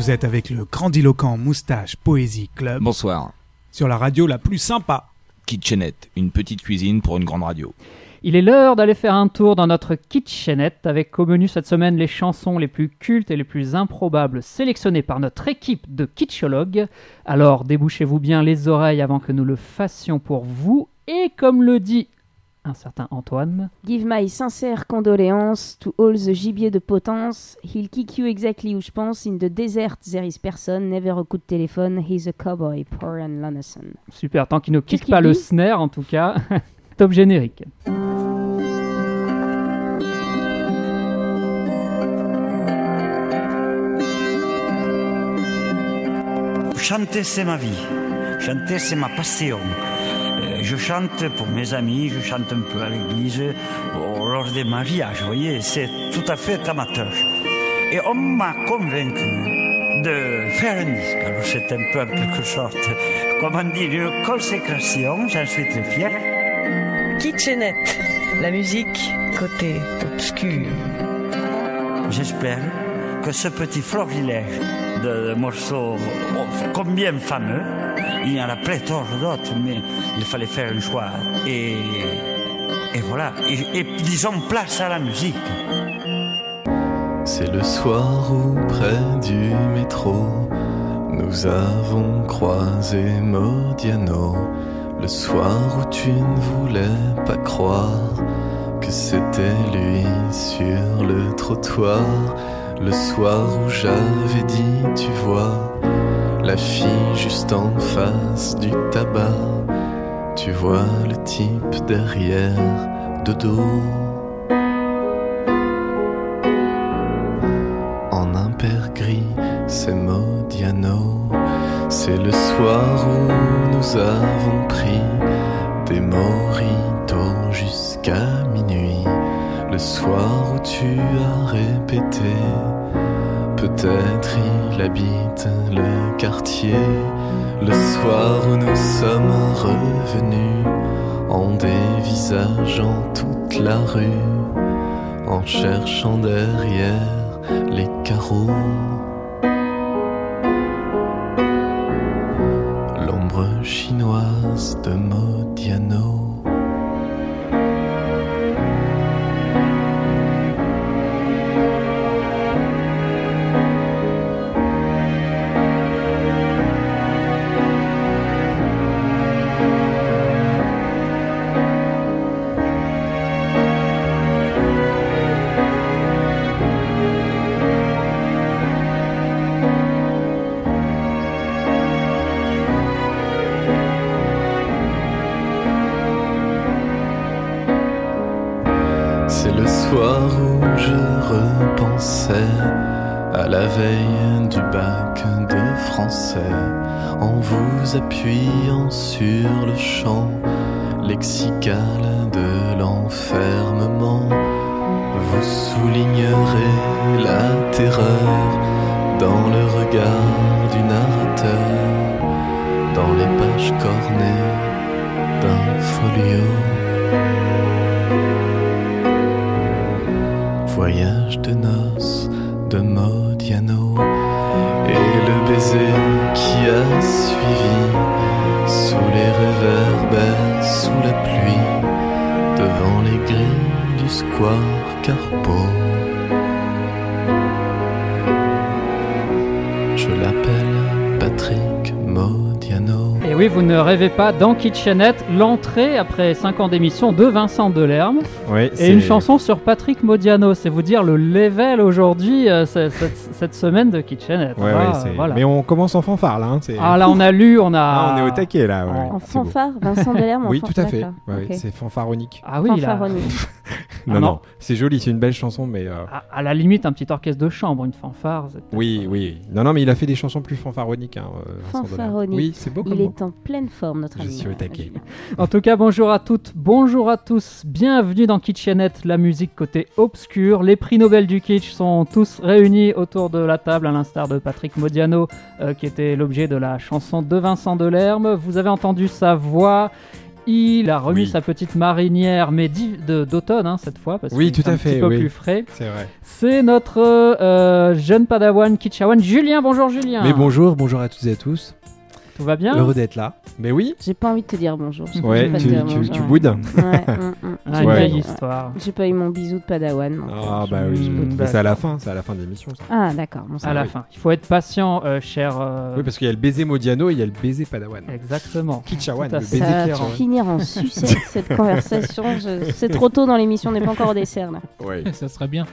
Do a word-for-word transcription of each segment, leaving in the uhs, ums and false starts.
Vous êtes avec le grandiloquent Moustache Poésie Club. Bonsoir. Sur la radio la plus sympa. Kitchenette, une petite cuisine pour une grande radio. Il est l'heure d'aller faire un tour dans notre kitchenette avec au menu cette semaine les chansons les plus cultes et les plus improbables sélectionnées par notre équipe de kitschologues. Alors débouchez-vous bien les oreilles avant que nous le fassions pour vous. Et comme le dit un certain Antoine, Give my sincere condoléances to all the gibier de potence. He'll kick you exactly où je pense. In the desert there is person. Never a coup de téléphone. He's a cowboy. Poor and Lanison. Super, tant qu'il ne Qu'est-ce kick qu'il pas dit le snare en tout cas. Top générique. Chanter, c'est ma vie. Chanter, c'est ma passion. Euh, je chante pour mes amis, je chante un peu à l'église, au- lors des mariages, vous voyez, c'est tout à fait amateur. Et on m'a convaincu de faire un disque. Alors c'est un peu en quelque sorte, comment dire, une consécration, j'en suis très fier. Kitchenette, la musique côté obscur. J'espère que ce petit florilège de morceaux oh, combien fameux, il y en a pléthore d'autres, mais il fallait faire un choix. Et, et voilà, et, et disons place à la musique. C'est le soir où près du métro nous avons croisé Modiano. Le soir où tu ne voulais pas croire que c'était lui sur le trottoir. Le soir où j'avais dit, tu vois, la fille juste en face du tabac. Tu vois le type derrière, de dos. En impair gris, c'est Modiano. C'est le soir où nous avons pris des mojitos jusqu'à minuit. Le soir où tu as répété, peut-être il habite le quartier. Le soir où nous sommes revenus, en dévisageant toute la rue, en cherchant derrière les carreaux. L'ombre chinoise de Modiano. C'est le soir où je repensais à la veille du bac de français, en vous appuyant sur le champ lexical de l'enfermement. Vous soulignerez la terreur dans le regard du narrateur, dans les pages cornées d'un folio. Voyage de noces de Modiano, et le baiser qui a suivi, sous les réverbères, sous la pluie, devant les grilles du square Carpeau. Je l'appelle Patrick Modiano. Et oui, vous ne rêvez pas, dans Kitchenette, l'entrée après cinq ans d'émission de Vincent Delerme. Oui, Et c'est une chanson sur Patrick Modiano. C'est vous dire le level aujourd'hui, euh, c'est- cette, cette semaine de Kitchenette. Ouais, Ah, ouais, c'est- voilà. Mais on commence en fanfare là. Hein, c'est... Ah là, on a lu, on a... Ah, on est au taquet là. Ouais. En En C'est beau. fanfare, Vincent Delerme en Oui, fan- tout à fait. d'accord, Ouais, ok. c'est fanfaronique. Ah oui, là, Fanfaronique. Non, Ah, non, non. c'est joli, c'est une belle chanson, mais. euh, à, à la limite, un petit orchestre de chambre, une fanfare. c'est- Oui, oui. Non, non, mais il a fait des chansons plus fanfaroniques. Hein, euh, Vincent Delerme. Fanfaronique. Oui, c'est beau comme Il mot. est en pleine forme, notre Je ami. suis au taquet. En tout cas, bonjour à toutes, bonjour à tous, bienvenue dans Kitchenette, la musique côté obscur. Les prix Nobel du kitsch sont tous réunis autour de la table, à l'instar de Patrick Modiano, euh, qui était l'objet de la chanson de Vincent Delerme. Vous avez entendu sa voix Il a remis Oui. sa petite marinière, mais d'i- de- d'automne hein, cette fois, parce Oui, qu'il tout est à un fait, petit peu oui. plus frais. C'est vrai. C'est notre euh, jeune padawan Kitchawan, Julien. Bonjour Julien. Mais bonjour, bonjour à toutes et à tous. Tout va bien? Heureux d'être là. Mais oui. J'ai pas envie de te dire bonjour. J'ai Ouais, pas te tu, dire tu, bonjour, tu ouais. boudes. Ouais, mm, mm. Ah, une Ouais. vieille histoire. J'ai pas eu mon bisou de Padawan. donc, Ah euh, bah je- oui, Mm, mais bah, c'est à la fin, c'est à la fin de l'émission ça. Ah d'accord. Bon, ça À va. la fin. Il faut être patient, euh, cher. euh, Oui, parce qu'il y a le baiser Modiano et il y a le baiser Padawan. Exactement. Kitchawan, Tout à le fait. baiser Ça va Kitchawan. finir en sucette cette conversation. Je- C'est trop tôt dans l'émission, on n'est pas encore au dessert là. Ouais. Ça serait bien.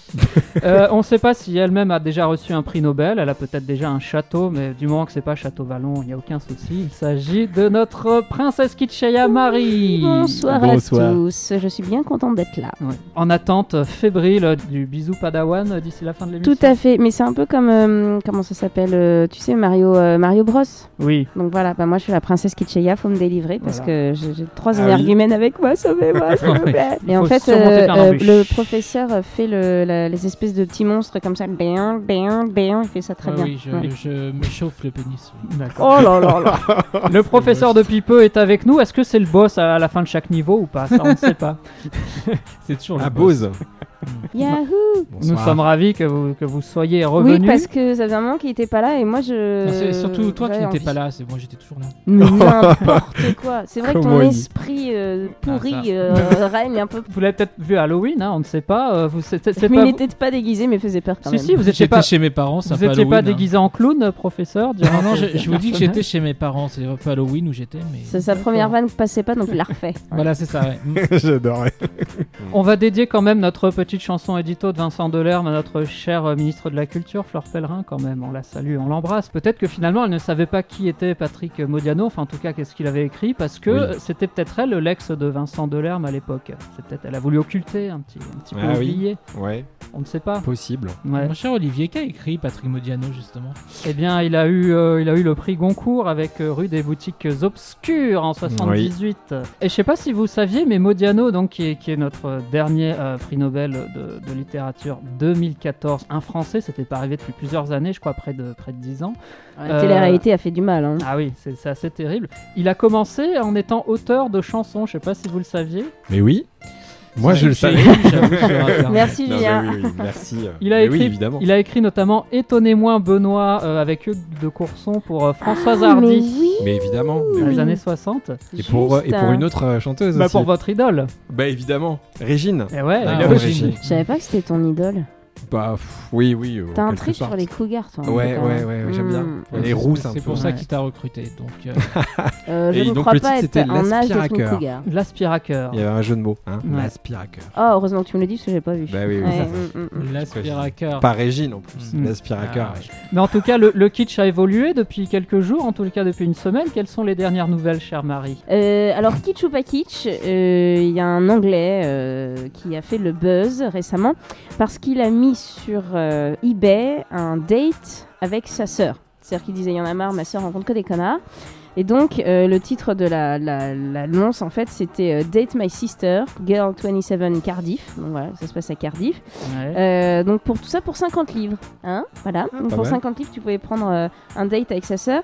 Euh, on ne sait pas si elle-même a déjà reçu un prix Nobel. Elle a peut-être déjà un château, mais du moment que c'est pas Château Vallon, il n'y a aucun souci. Il s'agit de notre princesse Kitschaya Marie. Bonsoir, Bonsoir. à tous. Je suis bien contente d'être là. Ouais. En attente fébrile du bisou Padawan euh, d'ici la fin de l'émission. Tout à fait, mais c'est un peu comme euh, comment ça s'appelle, euh, tu sais Mario euh, Mario Bros. Oui. Donc voilà, bah moi je suis la princesse Kitschaya, faut me délivrer parce Voilà. que j'ai j'ai trois Ah énergumènes avec moi, sauvez-moi s'il vous plaît. Et en faut fait, surmonter euh, plein euh, d'embûches. le professeur fait le, la- les espèces de petits monstres comme ça, béan, béan, béan, il fait ça très Ouais, bien. oui, je, Ouais. je m'échauffe le pénis. oui. D'accord. Oh là là là. Le professeur de Pipeux est avec nous. Est-ce que c'est le boss à la fin de chaque niveau ou pas? Ça, on ne sait pas. C'est toujours La le boss. Bose. Yahoo. Nous sommes ravis que vous, que vous soyez revenus. Oui, parce que ça faisait un moment qu'il était pas là et moi je. Non, c'est surtout toi qui j'avais n'étais envie. pas là, c'est moi j'étais toujours là. Mais n'importe quoi. C'est vrai que Comment ton il- esprit euh, pourri Ah, ça. euh, règne un peu. Vous l'avez peut-être vu à Halloween, hein, on ne sait pas. euh, vous, c'est, c'est Mais pas il vous- n'était pas déguisé, mais faisait peur quand Si, même. si, vous étiez J'étais pas, chez mes parents, c'est vous un peu étiez pas Halloween, hein. déguisé en clown, euh, professeur durant Non, non, ce- je, je vous dis que ce- j'étais chez mes parents, c'est un peu Halloween où j'étais, mais. C'est sa première vanne passait pas, donc il l'a refait. Voilà, c'est ça, ouais. J'adorais. On va dédier quand même notre petite chanson édito de Vincent Delerme à notre cher euh, ministre de la Culture, Fleur Pellerin, quand même. On la salue, on l'embrasse. Peut-être que finalement, elle ne savait pas qui était Patrick Modiano, enfin en tout cas, qu'est-ce qu'il avait écrit, parce que Oui. euh, c'était peut-être elle, l'ex de Vincent Delerme à l'époque. C'est peut-être, elle a voulu occulter, un petit, un petit peu Ah oui. oublié. Ouais, On ne sait pas. possible. Ouais. Mon cher Olivier, qu'a écrit Patrick Modiano, justement? Eh bien, il a eu, euh, il a eu le prix Goncourt avec euh, Rue des Boutiques Obscures en soixante-dix-huit. Et je sais pas si vous saviez, mais Modiano, donc, qui, est, qui est notre dernier euh, prix Nobel de, de littérature deux mille quatorze, un Français, c'était pas arrivé depuis plusieurs années, je crois près de, près de dix ans. La Euh, télé-réalité a fait du mal. Hein. Ah oui, c'est, c'est assez terrible. Il a commencé en étant auteur de chansons, je sais pas si vous le saviez. Mais oui. Moi je le J'ai savais. lu, j'avoue, sur Internet. Merci Non, mais Julien. oui, oui, merci. euh, Il a, mais écrit, oui, évidemment. il a écrit notamment Étonnez-moi Benoît euh, avec Hugues de Courson pour euh, Françoise Ah, mais Hardy oui. Mais évidemment. mais dans les oui. années soixante. Et pour, euh, et Juste, pour hein. une autre euh, chanteuse Bah, aussi. pour votre idole. Bah évidemment. Régine. Et ouais, Ah, il a ouais, aussi- Régine. Je savais pas que c'était ton idole. Bah pff, oui, oui. euh, T'as en un quelque truc sorte. sur les cougars, toi. Ouais, en tout cas. ouais, ouais, j'aime bien. Mm. Elle est rousse un C'est peu. pour ça Ouais. qu'il t'a recruté. Donc, euh, Euh, je Et ne donc, crois le pas titre, être c'était en âge d'être une L'aspirateur. cougar. L'aspirateur. Il y avait un jeu de mots. Hein. Ouais. L'aspirateur. Oh, heureusement que tu me le dis parce que j'ai pas vu. Bah oui, oui, Ouais, ça, mm, mm, mm. l'aspirateur. Pas Régine en plus. Mm. L'aspirateur. Ah, ouais. Mais en tout cas, le, le kitsch a évolué depuis quelques jours, en tout cas depuis une semaine. Quelles sont les dernières nouvelles, chère Marie? Euh, alors, kitsch ou pas kitsch, euh, il y a un Anglais euh, qui a fait le buzz récemment parce qu'il a mis sur euh, eBay un date avec sa sœur. C'est-à-dire qu'il disait, il y en a marre, ma sœur rencontre que des connards. Et donc, euh, le titre de la, la, l'annonce, en fait, c'était euh, Date My Sister, Girl vingt-sept Cardiff. Donc voilà, ça se passe à Cardiff. Ouais. Euh, donc pour tout ça pour cinquante livres, hein, voilà. Donc pas pour mal. cinquante livres, tu pouvais prendre euh, un date avec sa sœur.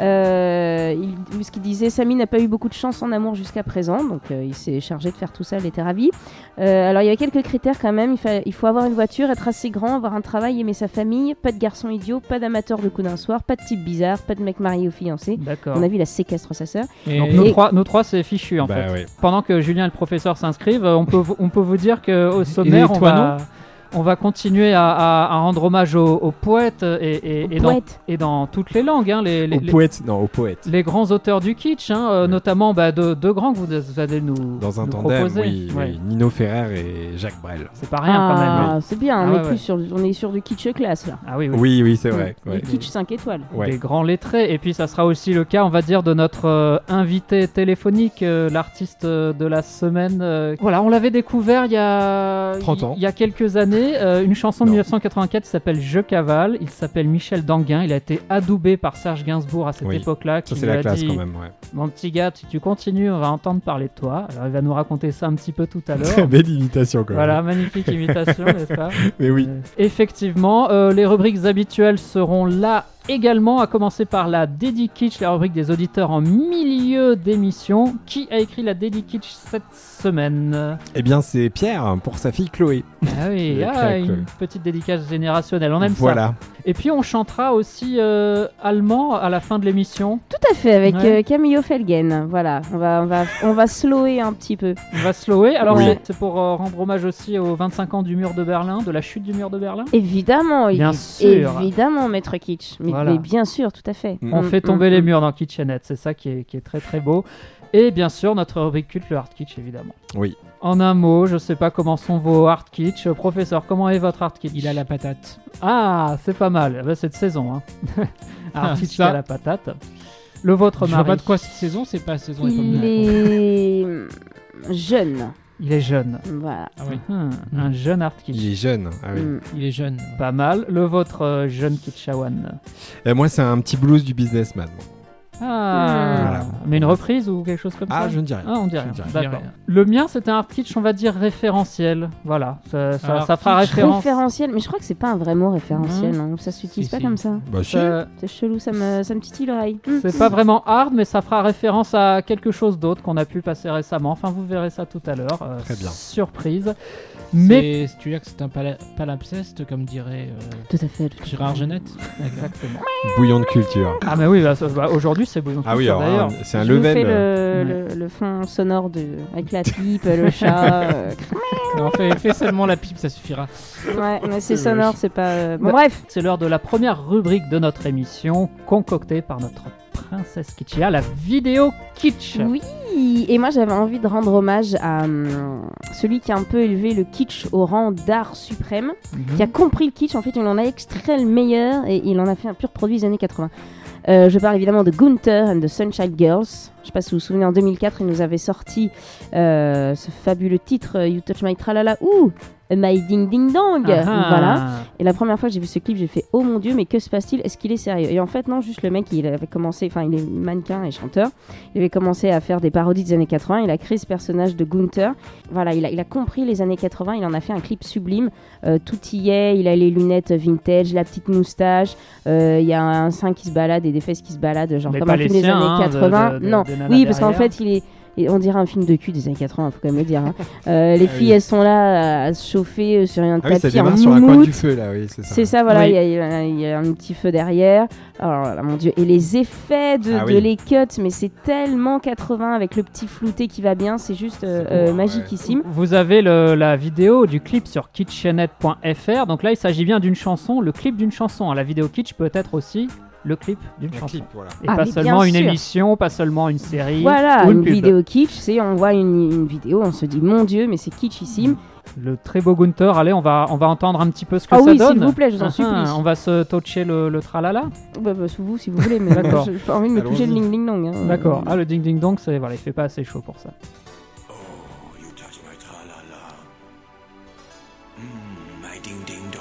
Euh, il, ce qu'il disait, Samy n'a pas eu beaucoup de chance en amour jusqu'à présent, donc euh, il s'est chargé de faire tout ça, il était ravi. Euh, alors il y avait quelques critères quand même. Il, fa- il faut avoir une voiture, être assez grand, avoir un travail, aimer sa famille, pas de garçon idiot, pas d'amateur de coups d'un soir, pas de type bizarre, pas de mec marié ou fiancé. D'accord. On a vu la séquestre sa sœur. Et- Donc nous Et- trois, nous trois, c'est fichu en Bah fait. ouais. Pendant que Julien et le professeur s'inscrivent, euh, on peut, vous- on peut vous dire qu'au sommaire, on toi, va, on va continuer à, à- à rendre hommage aux, aux poètes et, et, et dans, Poète. et dans toutes les langues. Hein, les, les, Au les- poète. Non, au poète. les grands auteurs du kitsch, hein, euh, Ouais. notamment bah, deux, deux grands que vous, vous allez nous, Dans un nous tandem, proposer. oui, Ouais. oui. Nino Ferrer et Jacques Brel. C'est pas rien quand même. Ah, hein. c'est bien, Ah on, ouais, est plus ouais. sur, on est sur du kitsch classe là. Ah oui, oui. Oui, oui, c'est vrai. Le Ouais. kitsch cinq étoiles. Ouais. Des grands lettrés. Et puis ça sera aussi le cas, on va dire, de notre euh, invité téléphonique, euh, l'artiste euh, de la semaine. euh. Voilà, on l'avait découvert il y a trente ans. Il y a quelques années, euh, une chanson de Non. mille neuf cent quatre-vingt-quatre qui s'appelle Je cavale. Il s'appelle Michel Danguin. Il a été adoubé par Serge Gainsbourg à cette Oui. époque-là. Qui Ça, c'est lui la a classe dit, quand même, ouais. Mon petit gars, si tu continues, on va entendre parler de toi. Alors il va nous raconter ça un petit peu tout à Très l'heure. belle imitation quand même. Voilà, magnifique imitation, n'est-ce pas? Mais oui. Euh, effectivement, euh, les rubriques habituelles seront là également, à commencer par la Dédi Kitsch, la rubrique des auditeurs en milieu d'émission. Qui a écrit la Dédi Kitsch cette semaine? Eh bien, c'est Pierre pour sa fille Chloé. Ah oui, Le ah, claque, une ouais. petite dédicace générationnelle, on aime Voilà. ça. Et puis on chantera aussi euh, allemand à la fin de l'émission. Tout à fait, avec Ouais. euh, Camillo Felgen. Voilà, on va, on va, on va slower un petit peu. On va slower. Alors Oui. c'est- c'est pour euh, rendre hommage aussi aux vingt-cinq ans du mur de Berlin, de la chute du mur de Berlin. Évidemment, Bien il- sûr. évidemment, Maître Kitsch. Mais, Voilà. mais bien sûr, tout à fait. On Mm, fait mm, tomber les mm. murs dans Kitchenette, c'est ça qui est, qui est très très beau. Et bien sûr, notre rubrique culte, le hard kitsch, évidemment. Oui. En un mot, je sais pas comment sont vos hard kitsch. Professeur, comment est votre hard kitsch? Il a la patate. Ah, c'est pas mal. Eh ben, c'est de saison. Hein. Ah, hard kitsch ça. à la patate. Le vôtre, Je vois Marie. pas de quoi cette saison, c'est pas saison et pomme de Il terre. est jeune. Il est jeune. Voilà. Ah oui. Hum, Un jeune hard kitsch. Il est jeune. Ah oui. Mm. Il est jeune. Pas mal. Le vôtre, euh, jeune kitchawan. Et moi, c'est un petit blues du businessman. Ah, Voilà. mais une reprise ou quelque chose comme Ah, ça? je ne dis rien. Ah, on dit Je rien. ne dis rien. D'accord. rien. Le mien, c'était un hard kitsch, on va dire référentiel. Voilà, ça, ça, Alors, ça fera kitsch référence. Référentiel, mais je crois que c'est pas un vrai mot référentiel. hein. Ça s'utilise Si, pas si. comme ça. Bah, si. Ça- C'est chelou, ça me, ça me titille l'oreille. Mm. C'est pas vraiment hard, mais ça fera référence à quelque chose d'autre qu'on a pu passer récemment. Enfin, vous verrez ça tout à l'heure. euh, Très bien. Surprise. Mais C'est- Tu veux dire que c'est un pala- palimpseste, comme dirait euh, Tout à fait. Tout à fait. Gérard Genette? exactement. Bouillon de culture. Ah, mais oui, bah, ça- bah, aujourd'hui c'est bouillon de Ah oui, culture, alors, d'ailleurs. hein, c'est un Je vous level. fais euh, le, le, le fond sonore de, avec la pipe, le chat. euh, Non, fais, fais seulement la pipe, ça suffira. Ouais, mais c'est C'est sonore, moche. c'est pas. euh, Bon, Bah, bref. C'est l'heure de la première rubrique de notre émission, concoctée par notre princesse Kitschia, la vidéo kitsch. Oui, et moi j'avais envie de rendre hommage à hum, celui qui a un peu élevé le kitsch au rang d'art suprême, Mhm. qui a compris le kitsch. En fait, il en a extrait le meilleur et il en a fait un pur produit des années quatre-vingts. Euh, je parle évidemment de Gunther and the Sunshine Girls. Je sais pas si vous vous souvenez, en deux mille quatre, il nous avait sorti euh, ce fabuleux titre euh, You Touch My Tralala ou My Ding Ding Dong. Ah ah. Voilà. Et la première fois que j'ai vu ce clip, j'ai fait oh mon dieu, mais que se passe-t-il? Est-ce qu'il est sérieux? Et en fait, non, juste le mec, il avait commencé, enfin, il est mannequin et chanteur. Il avait commencé à faire des parodies des années quatre-vingts. Il a créé ce personnage de Gunther. Voilà, il a, il a compris les années quatre-vingts. Il en a fait un clip sublime. Euh, tout y est. Il a les lunettes vintage, la petite moustache. Euh, Il y a un sein qui se balade et des fesses qui se baladent, genre Mais comme pas un les film des siens, années hein, de- quatre-vingts. de- de- non, des nanas oui, parce qu'en derrière. fait, il est. Et on dirait un film de cul des années quatre-vingts, faut quand même le dire. hein. Euh, les Ah filles, oui. elles sont là à se chauffer euh, sur un Ah oui, ça tapis en démarre sur un coin moumoute. du feu, là, oui, c'est ça. C'est ça, voilà, Oui. il y a- il y, a- il y a un petit feu derrière. Alors là, mon dieu, et les effets de, Ah de oui. les cuts, mais c'est tellement quatre-vingts avec le petit flouté qui va bien, c'est juste euh, C'est beau, euh, hein, magiquissime. Vous avez le- la vidéo du clip sur kitchenette point f r. Donc là, il s'agit bien d'une chanson, le clip d'une chanson. La vidéo kitsch peut être aussi le clip d'une Un chanson. clip, voilà. Et Ah, pas mais seulement bien une sûr. émission, pas seulement une série Voilà, ou une, une, pub. vidéo kitsch, c'est on voit une, une vidéo, on se dit mon dieu, mais c'est kitschissime. Le très beau Gunther, allez, on va, on va entendre un petit peu ce que Ah ça oui, donne. s'il vous plaît, je vous en Ah, supplie. On va se toucher le, le tralala. Bah, bah, sous vous si vous voulez, mais D'accord. j'ai pas envie de me toucher le Allons-y. ding ding dong. hein. D'accord. Ah, le ding ding dong, c'est voilà, il fait pas assez chaud pour ça. Oh, you touch my tra-la-la. Mm, my ding-ding-dong.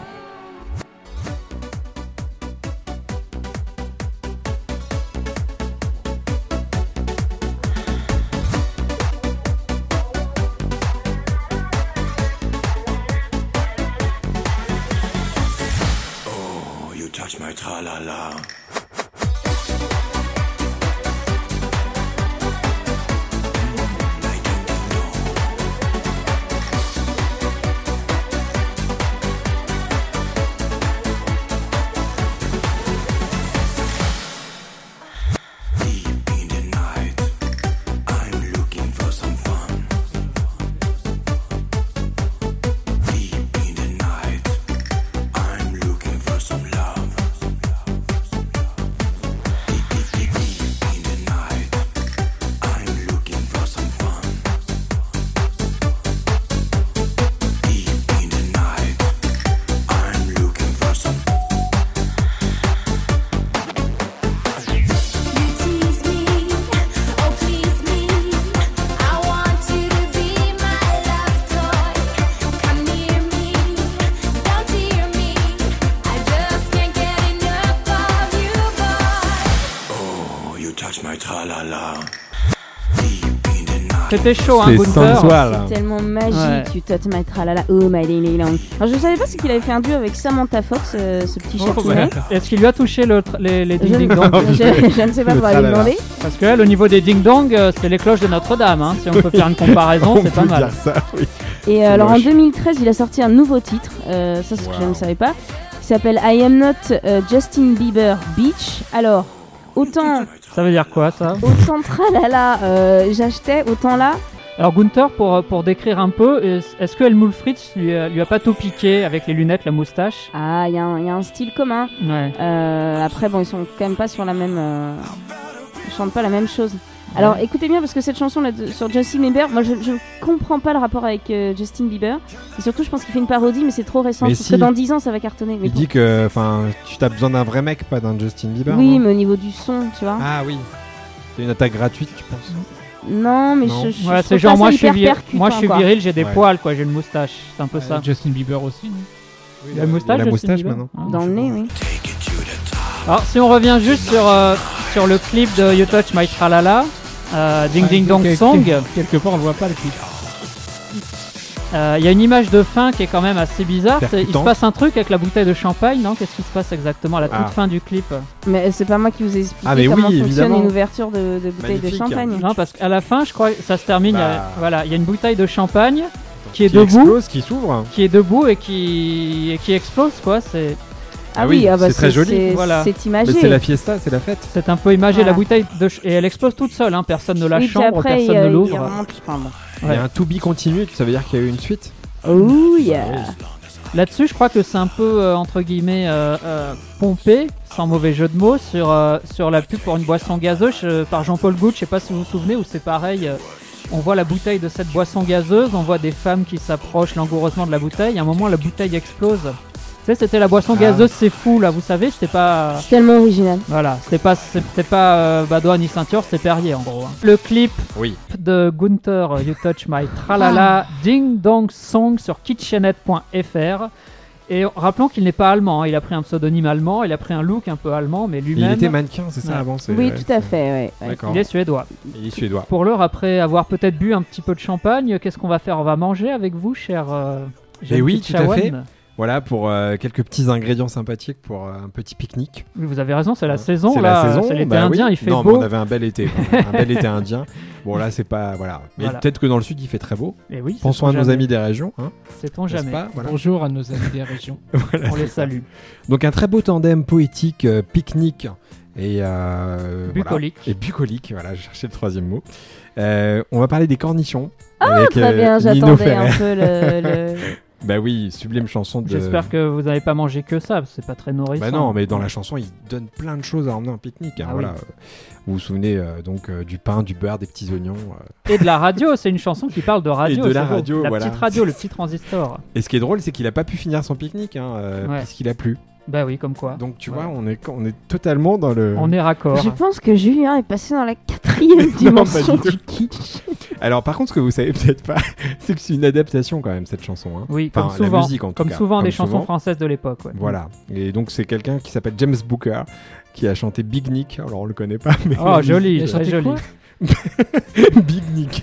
Oh, you touch my tra-la-la. Deep in the night, I'm looking for some fun. Deep in the night, I'm looking for some love. Deep, deep, deep, deep in the night, I'm looking for some fun. Deep in the night, I'm looking for some. You tease me, oh please me. I want you to be my love toy. Come near me, don't tear me. I just can't get enough of you, boy. Oh, you touch my tra-la-la. Deep in the night. C'était chaud, hein, C'est Gunther. sensual. C'est tellement magique, Ouais. tu touch my tralala, oh my ding ding dong. Alors je savais pas ce qu'il avait fait un duo avec Samantha Fox, euh, ce petit Oh, châtiment. ouais. Est-ce qu'il lui a touché le tr- les, les Je, ding ding dong je, je ne sais pas, Le on va lui tralala. demander. Parce que là, au niveau des ding dong, euh, c'est les cloches de Notre-Dame. Hein. Si on peut faire une comparaison, On c'est pas peut mal. dire ça, oui. Et euh, alors en moche. deux mille treize, il a sorti un nouveau titre, euh, ça c'est ce que je Wow. ne savais pas, qui s'appelle I Am Not euh, Justin Bieber Beach. Alors, autant, Ça veut dire quoi, ça? autant tralala, euh, j'achetais, autant là, Alors Gunther, pour, pour décrire un peu, est- est-ce que Helmut Fritz lui, a- lui a pas tout piqué avec les lunettes, la moustache? ah, il y, a un- il y a un style commun. Ouais. Euh, après, bon, ils sont quand même pas sur la même. Euh... Ils chantent pas la même chose. Alors écoutez bien parce que cette chanson là de- sur Justin Bieber, moi je, je comprends pas le rapport avec euh, Justin Bieber. Et surtout, je pense qu'il fait une parodie, mais c'est trop récent. Mais Parce si. que dans dix ans, ça va cartonner. Mais Il dit que enfin, tu t'as besoin d'un vrai mec, pas d'un Justin Bieber. oui, non mais au niveau du son, tu vois. Ah oui. C'est une attaque gratuite, tu penses? Non, mais Non. je, je, Ouais, je c'est trouve genre pas moi ça je suis, hyper vir- percutant, moi je suis quoi. viril, j'ai des Ouais. poils quoi, j'ai une moustache, c'est un peu ça. Euh, Justin Bieber aussi. non Il y a une moustache, la Justin moustache Bieber maintenant. Ah, Dans le nez, oui. Alors si on revient juste sur, euh, sur le clip de You Touch My Tralala, euh, Ding Ouais, Ding Dong quel- Song, quel- Quelque part, on le voit pas le clip. euh, il y a une image de fin qui est quand même assez bizarre. C'est- Il se Percutante. passe un truc avec la bouteille de champagne, non? Qu'est-ce qui se passe exactement à la toute Ah. fin du clip? Mais c'est pas moi qui vous ai expliqué Ah, mais oui, comment fonctionne évidemment. une ouverture de, de bouteille de Magnifique. champagne. Non, parce qu'à la fin, je crois que ça se termine. il y a- Bah. voilà, il y a une bouteille de champagne qui est Qui debout, explose, qui s'ouvre. qui est debout et qui, et qui explose quoi. C'est Ah Ah oui, oui, ah bah c'est très joli. Voilà. Voilà. C'est imagé. Mais c'est la fiesta, c'est la fête. c'est un peu imagé. Voilà. La bouteille de ch- et elle explose toute seule. Hein, personne ne la Oui, puis chambre, après, il y personne a- ne il y a l'ouvre. vraiment tout- enfin, bon. Il y Ouais. a un to be continue, ça veut dire qu'il y a eu une suite. Oh yeah. Là-dessus, je crois que c'est un peu euh, entre guillemets euh, euh, pompé, sans mauvais jeu de mots, sur euh, sur la pub pour une boisson gazeuse euh, par Jean-Paul Goutte. Je sais pas si vous vous souvenez, où c'est pareil. euh, on voit la bouteille de cette boisson gazeuse, on voit des femmes qui s'approchent langoureusement de la bouteille. À un moment, la bouteille explose. Tu sais, c'était la boisson Ah. gazeuse, c'est fou là. Vous savez, c'était pas. C'est tellement original. Voilà, c'était pas, c'était pas euh, Badois ni Ceinture, c'était Perrier en gros. hein. Le clip Oui. de Gunther, euh, You Touch My Tralala, Ding Dong Song sur kitchenette point f r. Et rappelons qu'il n'est pas allemand, hein. Il a pris un pseudonyme allemand, il a pris un look un peu allemand, mais Il lui-même, était mannequin, c'est ça Ouais. avant c'est- Oui, ouais, tout à c'est- fait. Ouais, ouais. D'accord. il est suédois. Il est suédois. Pour l'heure, après avoir peut-être bu un petit peu de champagne, qu'est-ce qu'on va faire? On va manger avec vous, cher euh, Jeanne Eh oui, tout à Kitchawan. fait. Voilà pour euh, quelques petits ingrédients sympathiques pour euh, un petit pique-nique. Oui, vous avez raison, c'est la Ouais. saison C'est là, la saison. c'est l'été bah indien, oui. il fait non, mais beau. on avait un bel été, quand même. un bel été indien. Bon là c'est pas voilà. Mais Voilà. peut-être que dans le sud il fait très beau. Et oui, Pensons sait-on à nos jamais. amis des régions. Hein, Sait-on n'est-ce jamais. pas Voilà. Bonjour à nos amis des régions. Voilà, On les c'est ça. salue. Donc un très beau tandem poétique, euh, pique-nique et euh, Bucolique. voilà. Et bucolique. Voilà, je cherchais le troisième mot. Euh, on va parler des cornichons. Ah, avec, très euh, bien, Nino j'attendais un Ferrer. peu le. le... Bah oui, sublime chanson de. J'espère que vous n'avez pas mangé que ça, parce que c'est pas très nourrissant. Bah non, mais dans la chanson, il donne plein de choses à emmener en pique-nique. hein, Ah voilà. Vous vous souvenez euh, donc euh, du pain, du beurre, des petits oignons. euh. Et de la radio, c'est une chanson qui parle de radio. Et de la c'est beau. radio, La voilà. petite radio, le petit transistor. Et ce qui est drôle, c'est qu'il a pas pu finir son pique-nique, hein, euh, Ouais. puisqu'il a plu. Bah oui, comme quoi. Donc tu Ouais. vois, on est, on est totalement dans le. On est raccord. Je pense que Julien est passé dans la quatrième pas dimension du tout. du kitsch. Alors par contre, ce que vous savez peut-être pas, c'est que c'est une adaptation quand même cette chanson. Hein. Oui, Enfin, comme souvent. la musique en tout comme cas. souvent Comme des chansons souvent. françaises de l'époque. ouais. Voilà. Et donc c'est quelqu'un qui s'appelle James Booker qui a chanté Big Nick. Alors on le connaît pas, mais. Oh, joli, Il a très chanté joli. quoi Big Nick.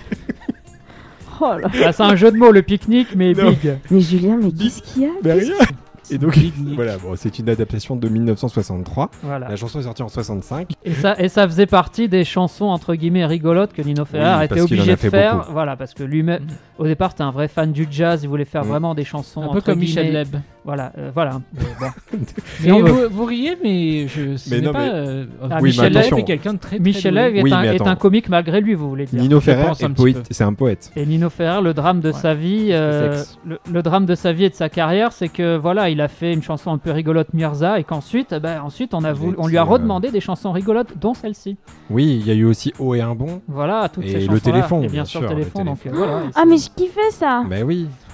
Oh là. Ah, c'est un jeu de mots, le pique-nique, mais Non. big. Mais Julien, mais qu'est-ce qu'il y a Mais Qu'est-ce rien. Et donc Big Nick. voilà, bon, c'est une adaptation de mille neuf cent soixante-trois. Voilà. La chanson est sortie en soixante-cinq. Et ça, et ça faisait partie des chansons entre guillemets rigolotes que Nino Ferrer Oui, était parce qu'il en obligé a de fait faire. beaucoup. Voilà, parce que lui-même, au départ, c'était un vrai fan du jazz. Il voulait faire Mm. vraiment des chansons. Un peu entre comme Michel guillemets. Leb. Voilà, euh, voilà. Euh, bon. Si Mais on veut. vous, vous riez, mais je ce Mais n'est non, pas. mais- euh, Ah, Oui, Michel mais Leb attention. est quelqu'un de très, très Michel doué. Leb est, Oui, un, mais est attends. un comique malgré lui, vous voulez dire. Nino Je Ferrer pense un est petit poète, peu. c'est un poète. Et Nino Ferrer, le drame de Ouais. sa vie, euh, Sexe. le, le drame de sa vie et de sa carrière, c'est que voilà, il a fait une chanson un peu rigolote, Mirza, et qu'ensuite, eh ben, ensuite, on a voulu, on lui a Avec, euh, redemandé des chansons rigolotes, dont celle-ci. Oui, il y a eu aussi Oh et un bon. Voilà, toutes Et ces le chansons. téléphone, et bien bien sûr, sûr, le téléphone. Donc, téléphone. euh, voilà, et Ah, c'est- mais je kiffais ça. Bah oui.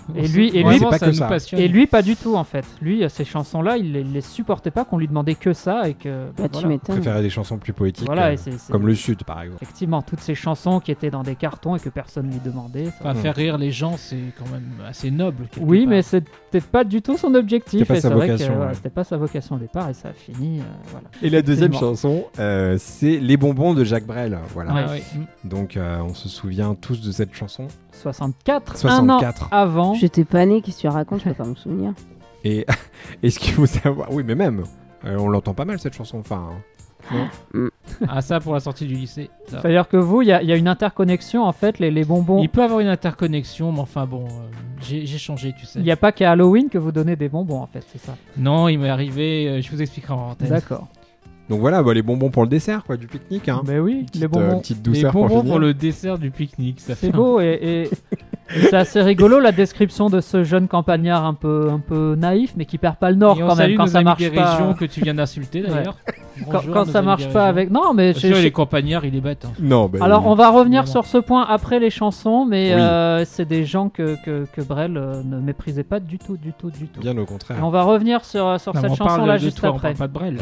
Et lui, et lui, Vraiment, pas ça que nous ça. passionne. et lui, pas du tout en fait. Lui, euh, ces chansons-là, il les, il les supportait pas qu'on lui demandait que ça et que. Bah, tu voilà. m'étonnes. préférait des chansons plus poétiques, Voilà, euh, et c'est- c'est- comme le Sud par exemple. Effectivement, toutes ces chansons qui étaient dans des cartons et que personne lui demandait. ça- Enfin, faire rire les gens, c'est quand même assez noble. quelque Oui, part. mais c'était pas du tout son objectif. C'était pas et sa c'est vrai que, vocation, voilà, ouais. c'était pas sa vocation au départ et ça a fini. euh, voilà. Et la deuxième Effectivement. chanson, euh, c'est Les bonbons de Jacques Brel. Voilà. Ouais. Ah oui. Donc euh, on se souvient tous de cette chanson. soixante-quatre, soixante-quatre. un an avant. J'étais pas née, qu'est-ce que tu racontes, je peux pas me souvenir. Et est-ce qu'il faut savoir... Oui, mais même, euh, on l'entend pas mal cette chanson. Enfin, non Ah, ça pour la sortie du lycée. ça. C'est-à-dire que vous, il y, a- il y a une interconnexion en fait, les, les bonbons. Il peut avoir une interconnexion, mais enfin bon, euh, j'ai j'ai changé, tu sais. Il n'y a pas qu'à Halloween que vous donnez des bonbons en fait, c'est ça. Non, il m'est arrivé, euh, je vous expliquerai en antenne. D'accord. Donc voilà, bah, les bonbons pour le dessert, quoi, du pique-nique. Hein. Mais oui, Petite, les bonbons. euh, petite Les douceur bonbons pour pour, finir. le dessert du pique-nique, ça fait C'est beau et, et- et c'est assez rigolo la description de ce jeune campagnard un peu, un peu naïf mais qui perd pas le nord Et on quand salue même quand nos ça amis marche des pas. régions que tu viens d'insulter d'ailleurs. Quand, Bonjour, quand nos ça amis marche des pas régions. avec. Non mais Bien chez- sûr, chez- les campagnards, il est bête. hein. Non, bah, Alors oui. on va revenir Évidemment. sur ce point après les chansons, mais Oui. euh, c'est des gens que, que, que Brel euh, ne méprisait pas du tout, du tout, du tout. Bien au Et contraire. on va revenir sur, sur Non, mais cette on parle chanson là de juste toi, on après. parle pas de Brel.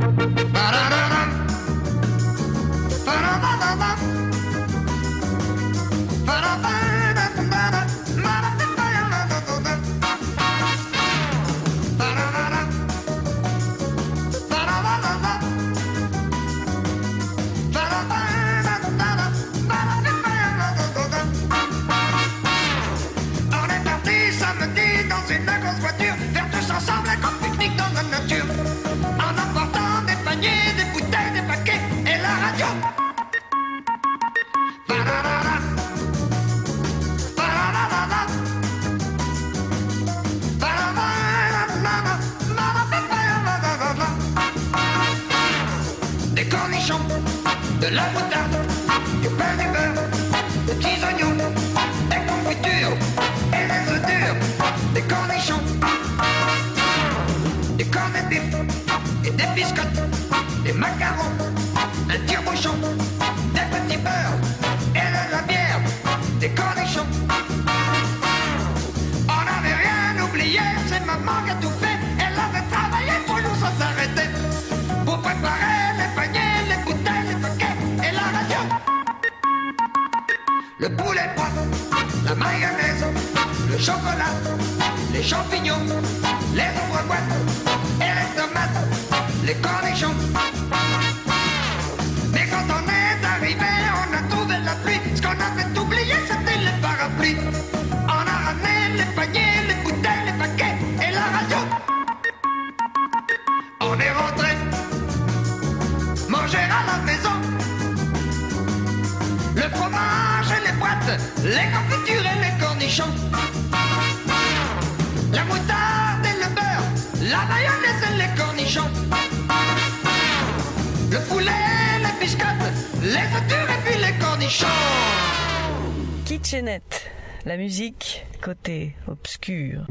On est parti samedi dans une grosse voiture, faire tous ensemble un grand pique-nique dans la nature, en emportant des paniers, des bouteilles, des paquets et la radio. Ba-da-da-da. Ba-da-da-da-da. Ba-da-da-da-da-da. Des cornichons, de la moutarde, du pain du beurre, des petits oignons, des confitures et des œufs durs, des cornichons, des cornets de bif et des biscottes, des macarons, un tire-bouchon, des petits beurres et de la bière, des cornichons. On n'avait rien oublié, c'est maman qui a tout fait, elle avait travaillé pour nous sans s'arrêter, pour préparer les paniers, les bouteilles, les paquets et la radio. Le poulet froid, la mayonnaise, le chocolat, les champignons, les ouvre-boîtes et les tomates, les cornichons. Mais quand on est arrivé, on a trouvé la pluie. Ce qu'on avait oublié, c'était les parapluies. On a ramené les paniers, les bouteilles, les paquets et la radio. On est rentré, manger à la maison. Le fromage et les boîtes, les confitures et les cornichons. La moutarde et le beurre, la mayonnaise et les cornichons. Le poulet, les biscottes, les œufs durs et puis les cornichons. Kitchenette, la musique côté obscur.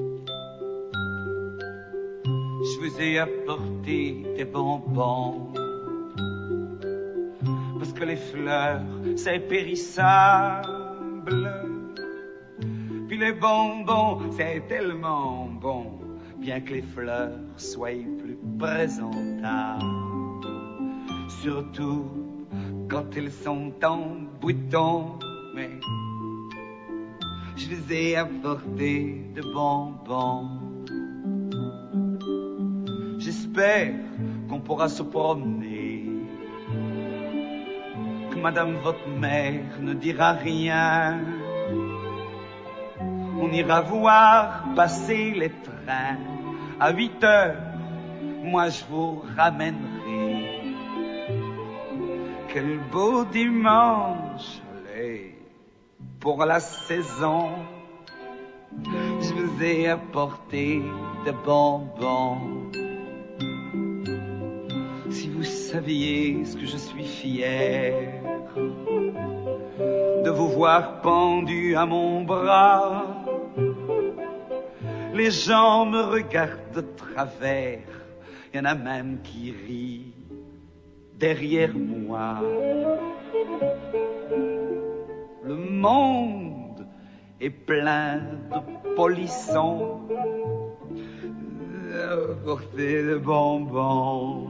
Je vous ai apporté des bonbons parce que les fleurs c'est périssable, puis les bonbons c'est tellement bon, bien que les fleurs soient plus présentables, surtout quand elles sont en bouton. Mais je vous ai apporté de bonbons. J'espère qu'on pourra se promener, que madame votre mère ne dira rien. On ira voir passer les trains à huit heures, moi je vous ramènerai. Quel beau dimanche allez, pour la saison. Je vous ai apporté de bonbons. Si vous saviez ce que je suis fier de vous voir pendu à mon bras. Les gens me regardent de travers, il y en a même qui rient derrière moi. Le monde est plein de polisson, apporter de bonbons.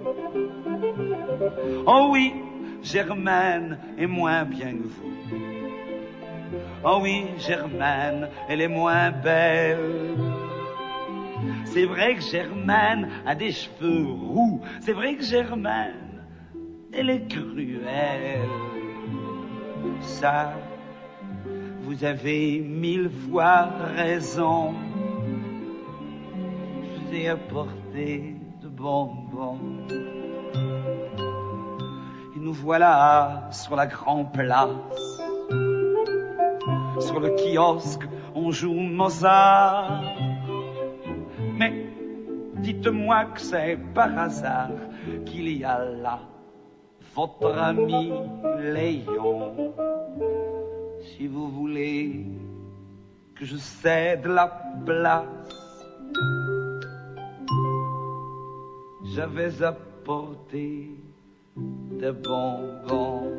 Oh oui, Germaine est moins bien que vous. Oh oui, Germaine, elle est moins belle. C'est vrai que Germaine a des cheveux roux. C'est vrai que Germaine, elle est cruelle. Ça, vous avez mille fois raison. Je vous ai apporté de bonbons. Et nous voilà sur la grande place. Sur le kiosque, on joue Mozart. Mais dites-moi que c'est par hasard qu'il y a là votre ami Léon. Si vous voulez que je cède la place, j'avais apporté des bonbons.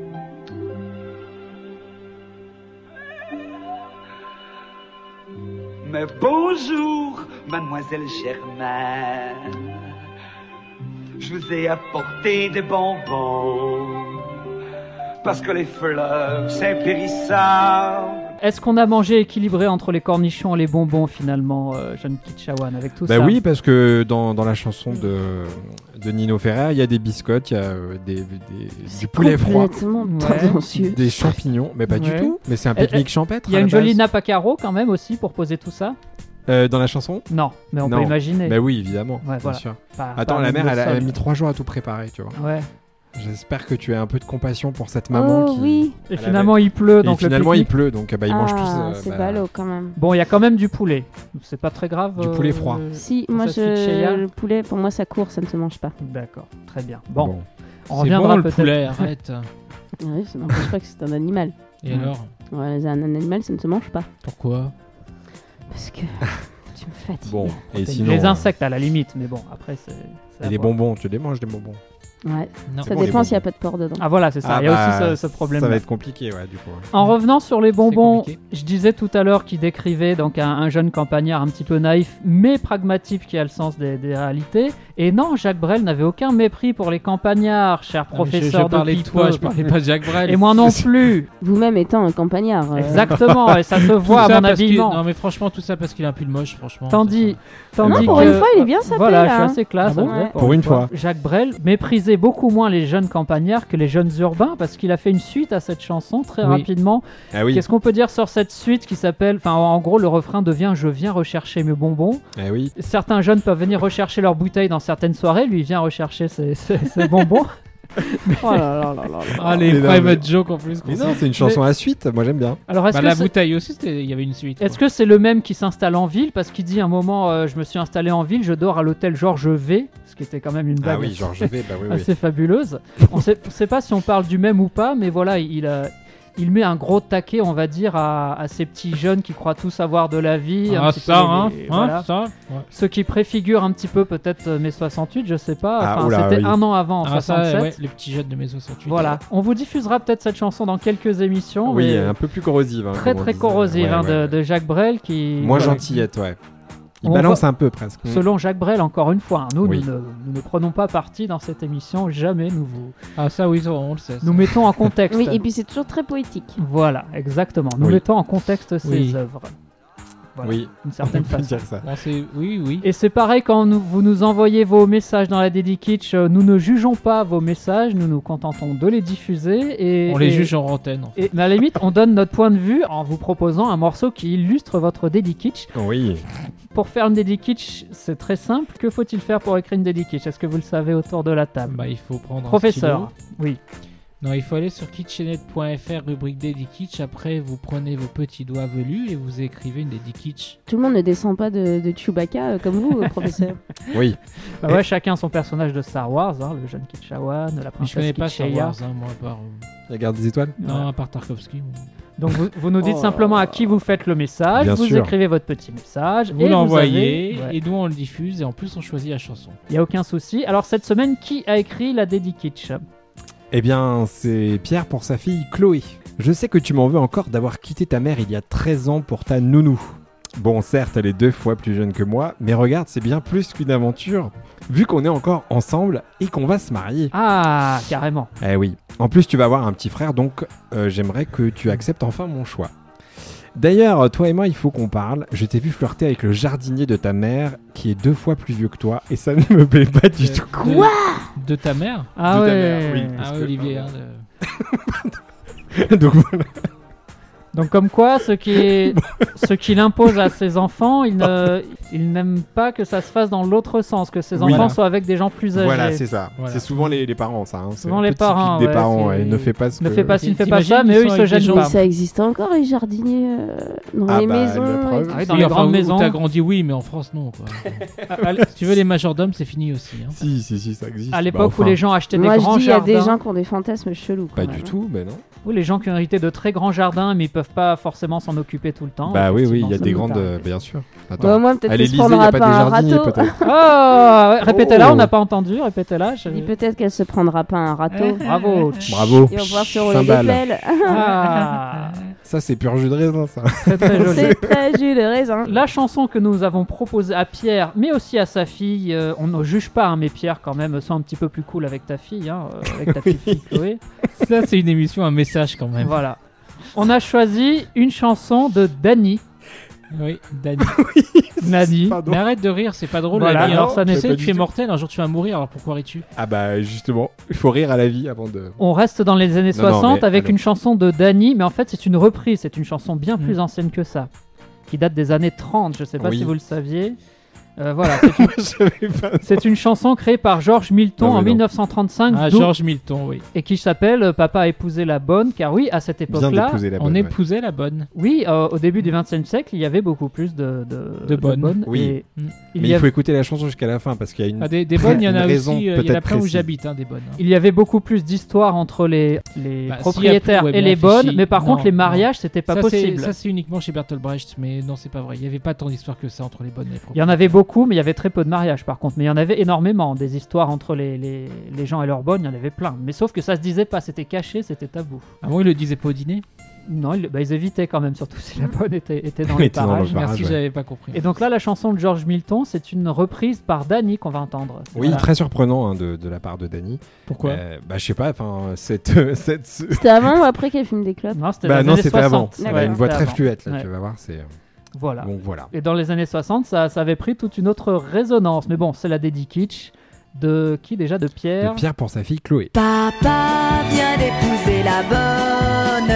Mais bonjour, mademoiselle Germaine. Je vous ai apporté des bonbons. Parce que les fleurs, c'est périssable. Est-ce qu'on a mangé équilibré entre les cornichons et les bonbons finalement, euh, jeune Kitchawan, avec tout bah ça? Bah oui, parce que dans, dans la chanson de, de Nino Ferrer, il y a des biscottes, il y a euh, des, des, du poulet froid, tendancieux. Des champignons, mais pas Ouais. du tout. Mais c'est un pique-nique champêtre. Il y a à une la base. jolie nappe à carreaux quand même aussi pour poser tout ça. Euh, dans la chanson? Non, mais on Non. peut imaginer. Bah oui, évidemment, Ouais, bien voilà. sûr. Pas- Attends, pas la un mère, elle a, sol. elle a mis trois jours à tout préparer, tu vois. Ouais. J'espère que tu as un peu de compassion pour cette maman Oh qui. oui. Et elle finalement, avait- il pleut, Et donc le finalement, il pique-nique- pleut, donc bah, ils mangent tous. Ah, euh, c'est bah, ballot quand même. Bon, il y a quand même du poulet. C'est pas très grave. Du poulet froid. Si, pour moi, cette petite je... Cheia. le poulet, pour moi, ça court, ça ne se mange pas. D'accord, très bien. Bon, Bon. on C'est reviendra bon le peut-être. poulet, arrête. Oui, ça n'empêche pas que c'est un animal. Et alors? Ouais, un animal, ça ne se mange pas. Pourquoi? Parce que tu me fatigues. Bon, et C'est sinon. les euh, insectes à la limite, mais bon, après c'est. c'est Et à les voir. bonbons, tu les manges des bonbons? Ouais. Non. Ça C'est bon, les dépend s'il n'y a bonbons. pas de porc dedans. Ah voilà, c'est ça. Ah Il y a bah, aussi ce, ce problème. Ça va être compliqué, ouais, du coup. ouais. En revenant sur les bonbons, compliqué. je disais tout à l'heure qu'il décrivait donc un, un jeune campagnard un petit peu naïf, mais pragmatique, qui a le sens des, des réalités. Et non, Jacques Brel n'avait aucun mépris pour les campagnards, cher Ah, mais je- professeur je, parlais de Pipeau. toi, je parlais pas de Jacques Brel. Et moi non plus. Vous-même étant un campagnard. euh, Exactement, et ça se Tout voit à ça mon parce qu'il- habillement. Non mais franchement tout ça parce qu'il a un pull moche franchement. Tandis, c'est tandis Non, pour que- une fois, il est bien sapé, Voilà, là, je suis hein. assez classe. Ah bon hein, Ouais. Pour une fois. Jacques Brel méprisait beaucoup moins les jeunes campagnards que les jeunes urbains parce qu'il a fait une suite à cette chanson très Oui. rapidement. Ah oui. Qu'est-ce qu'on peut dire sur cette suite qui s'appelle, enfin en gros le refrain devient je viens rechercher mes bonbons. Ah oui. Certains jeunes peuvent venir rechercher leurs bouteilles dans certaines soirées, lui il vient rechercher ses, ses- ses bonbons. Oh là là là là là. Ah les Mais non, private mais- jokes en plus. Mais non, c'est une chanson à suite, moi j'aime bien. Alors est-ce Bah, que la c'est- bouteille aussi c'était- il y avait une suite. est-ce quoi. que c'est le même qui s'installe en ville parce qu'il dit à un moment euh, je me suis installé en ville, je dors à l'hôtel Georges V, ce qui était quand même une Ah blague oui, genre je vais, bah oui, oui. assez fabuleuse. On sait, on sait pas si on parle du même ou pas, mais voilà, il, a- il met un gros taquet, on va dire, à, à ces petits jeunes qui croient tout savoir de la vie. un Ah petit peu ça les- hein, les- hein, voilà. ça. Ouais. Ceux qui préfigurent un petit peu peut-être euh, mai soixante-huit, je sais pas. Ah, Enfin, oula, c'était oui. un an avant, en Ah ça soixante-sept. ouais, les petits jeunes de mai soixante-huit. Voilà, on vous diffusera peut-être cette chanson dans quelques émissions. Oui, mais un peu plus corrosive. hein, très comme on très disait. corrosive Ouais, hein, ouais, de, ouais. de Jacques Brel qui. Moins voilà, gentillette, ouais. Il On balance voit- un peu presque. Selon Jacques Brel, encore une fois, hein, nous, Oui. nous, ne, nous ne prenons pas parti dans cette émission, jamais nous vous. Ah ça oui, ça, on le sait. ça. Nous mettons en contexte. Oui, et puis c'est toujours très poétique. Voilà, exactement. Nous Oui. mettons en contexte ces Oui. œuvres. Voilà, Oui. d'une certaine On peut façon. dire ça. Bon, c'est- oui, oui. Et c'est pareil quand nous- vous nous envoyez vos messages dans la Dédikitsch, euh, nous ne jugeons pas vos messages, nous nous contentons de les diffuser. Et, On les et- juge en antenne. En fait. Et, mais à la limite, on donne notre point de vue en vous proposant un morceau qui illustre votre Dédikitsch. Oui. Pour faire une Dédikitsch, c'est très simple. Que faut-il faire pour écrire une Dédikitsch? Est-ce que vous le savez autour de la table? Bah, il faut prendre un Professeur, stylo. oui. Non, il faut aller sur kitchenet point f r, rubrique Dédikitsch. Après, vous prenez vos petits doigts velus et vous écrivez une Dédikitsch. Tout le monde ne descend pas de, de Chewbacca euh, comme vous, euh, professeur. Oui. Bah ouais, chacun son personnage de Star Wars, hein, le jeune Kitchawan, la Mais je princesse connais pas Star Kitcheia. Wars, hein, moi, à part. euh, La garde des étoiles. Non, à part Tarkovsky. Donc vous, vous nous dites Oh. simplement à qui vous faites le message, Bien vous sûr. écrivez votre petit message, Vous et l'envoyez avez- ouais. et nous on le diffuse et en plus on choisit la chanson. Il n'y a aucun souci. Alors cette semaine, qui a écrit la Dédikitsch? Eh bien, c'est Pierre pour sa fille Chloé. Je sais que tu m'en veux encore d'avoir quitté ta mère il y a treize ans pour ta nounou. Bon, certes, elle est deux fois plus jeune que moi, mais regarde, c'est bien plus qu'une aventure, vu qu'on est encore ensemble et qu'on va se marier. Ah, carrément. Eh oui. En plus, tu vas avoir un petit frère, donc euh, j'aimerais que tu acceptes enfin mon choix. D'ailleurs, toi et moi, il faut qu'on parle. Je t'ai vu flirter avec le jardinier de ta mère, qui est deux fois plus vieux que toi, et ça ne me plaît pas du Euh, tout. Quoi ? De ta mère Ah De ouais. ta mère, oui. Ah Parce ouais, que- Olivier. hein, de- Donc voilà. Donc comme quoi, ce qui, ce qu'il impose à ses enfants, il, ne, il n'aime pas que ça se fasse dans l'autre sens, que ses Oui. enfants soient avec des gens plus âgés. Voilà, c'est ça. Voilà. C'est souvent les, les parents, ça. Hein. C'est Souvent un les peu parents, typique des ouais, parents. c'est- Ouais. Ne fais pas ce Ne que... fais pas ci, ne fais pas T'imagines ça, mais qu'ils eux, ils sont se avec des gênent gens- pas. Mais ça existe encore, les jardiniers euh, dans Ah les bah, maisons. la preuve. Ah oui, dans Oui, les enfin, grandes où- maisons. Où t'as grandi, oui, mais en France, non. Quoi. Ah, si tu veux, les majordomes, c'est fini aussi. hein. Si, si, si, ça existe. À l'époque Bah, où enfin, les gens achetaient Moi, des je grands dis, il y a jardins, des gens qui ont des fantasmes chelous. quand Pas même, du hein. tout, mais non. ou les gens qui ont hérité de très grands jardins, mais ils peuvent pas forcément s'en occuper tout le temps. Bah oui, oui, il y a Effectivement, ça des nous grandes... arrive. euh, bien sûr. Bah, Attends. au moins, peut-être À qu'elle se l'Élysée, il n'y prendra a pas pas des un jardiniers, râteau. peut-être. Oh, ouais, répétez-la, Oh. on n'a pas entendu, répétez-la. je- Je dis peut-être qu'elle se prendra pas un râteau. Bravo. Bravo. Et on va pouvoir se rouler des Cymbale. pelles. Ah, Ça, c'est pur jus de raisin, ça. très très joli. C'est très jus de raisin. La chanson que nous avons proposée à Pierre, mais aussi à sa fille, euh, on ne juge pas, hein, mais Pierre quand même, sois un petit peu plus cool avec ta fille, hein, euh, avec ta petite fille Chloé. Ça, c'est une émission, un message quand même. Voilà. On a choisi une chanson de Dany. Oui, Dany. Nani. Pardon. Mais arrête de rire, c'est pas drôle. Voilà, la vie, hein. alors ça Tu n'est sais, pas tu du es tout. mortel, un jour tu vas mourir, alors pourquoi ris-tu? Ah bah, justement, il faut rire à la vie avant de... On reste dans les années Non, non, soixante mais avec allons. une chanson de Dany, mais en fait c'est une reprise, c'est une chanson bien plus Mm. ancienne que ça, qui date des années trente, je sais pas Oui. si vous le saviez. Euh, voilà, c'est une, Je savais pas. c'est une chanson créée par George Milton Non, mais en non. mille neuf cent trente-cinq, Ah, d'où- George Milton, oui. et qui s'appelle euh, Papa a épousé la bonne, car oui, à cette Bien époque-là, d'épouser la On bonne, ouais. épousait la bonne. oui, euh, au début du vingtième siècle, il y avait beaucoup plus de, de, De bonnes. Oui. et Mm. il Mais y il avait- faut écouter la chanson jusqu'à la fin, parce qu'il y a une... Ah, des, des Très- bonnes, il y en a une raison aussi. euh, Il y en a peut-être plein où précise. j'habite, hein, des bonnes. hein. Il y avait beaucoup plus d'histoires entre les, les Bah, s'il y a propriétaires plus- ouais, et bien les bonnes, réfléchi. mais par Non, contre les non. mariages c'était pas Ça, c'est- possible. Ça, c'est uniquement chez Bertolt Brecht, mais non, c'est pas vrai. Il n'y avait pas tant d'histoires que ça entre les bonnes et les Il y en avait propriétaires. beaucoup, mais il y avait très peu de mariages par contre. Mais il y en avait énormément, des histoires entre les, les, les gens et leurs bonnes, il y en avait plein. Mais sauf que ça se disait pas, c'était caché, c'était tabou. Ah bon, il le disait pas au dîner? Non, ils, bah, ils évitaient quand même, surtout si la bonne était, était dans les Était dans le parages. bar. Merci, ouais. j'avais pas compris. Et donc là, la chanson de George Milton, c'est une reprise par Dany qu'on va entendre. Oui, Voilà. très surprenant hein, de, de la part de Dany. Pourquoi? Euh, Bah, je sais pas, enfin, cette... cette... ce- C'était avant ou après qu'elle fume des clopes? Non, c'était Bah dans les non, années c'était avant. soixante. Elle a Ouais, une voix c'était très avant. fluette, là, Ouais. tu vas voir, c'est... Voilà. Donc voilà. Et dans les années soixante, ça, ça avait pris toute une autre résonance. Mais bon, c'est la dédie kitsch de qui déjà? De Pierre. De Pierre pour sa fille Chloé. Papa vient d'épouser la bonne.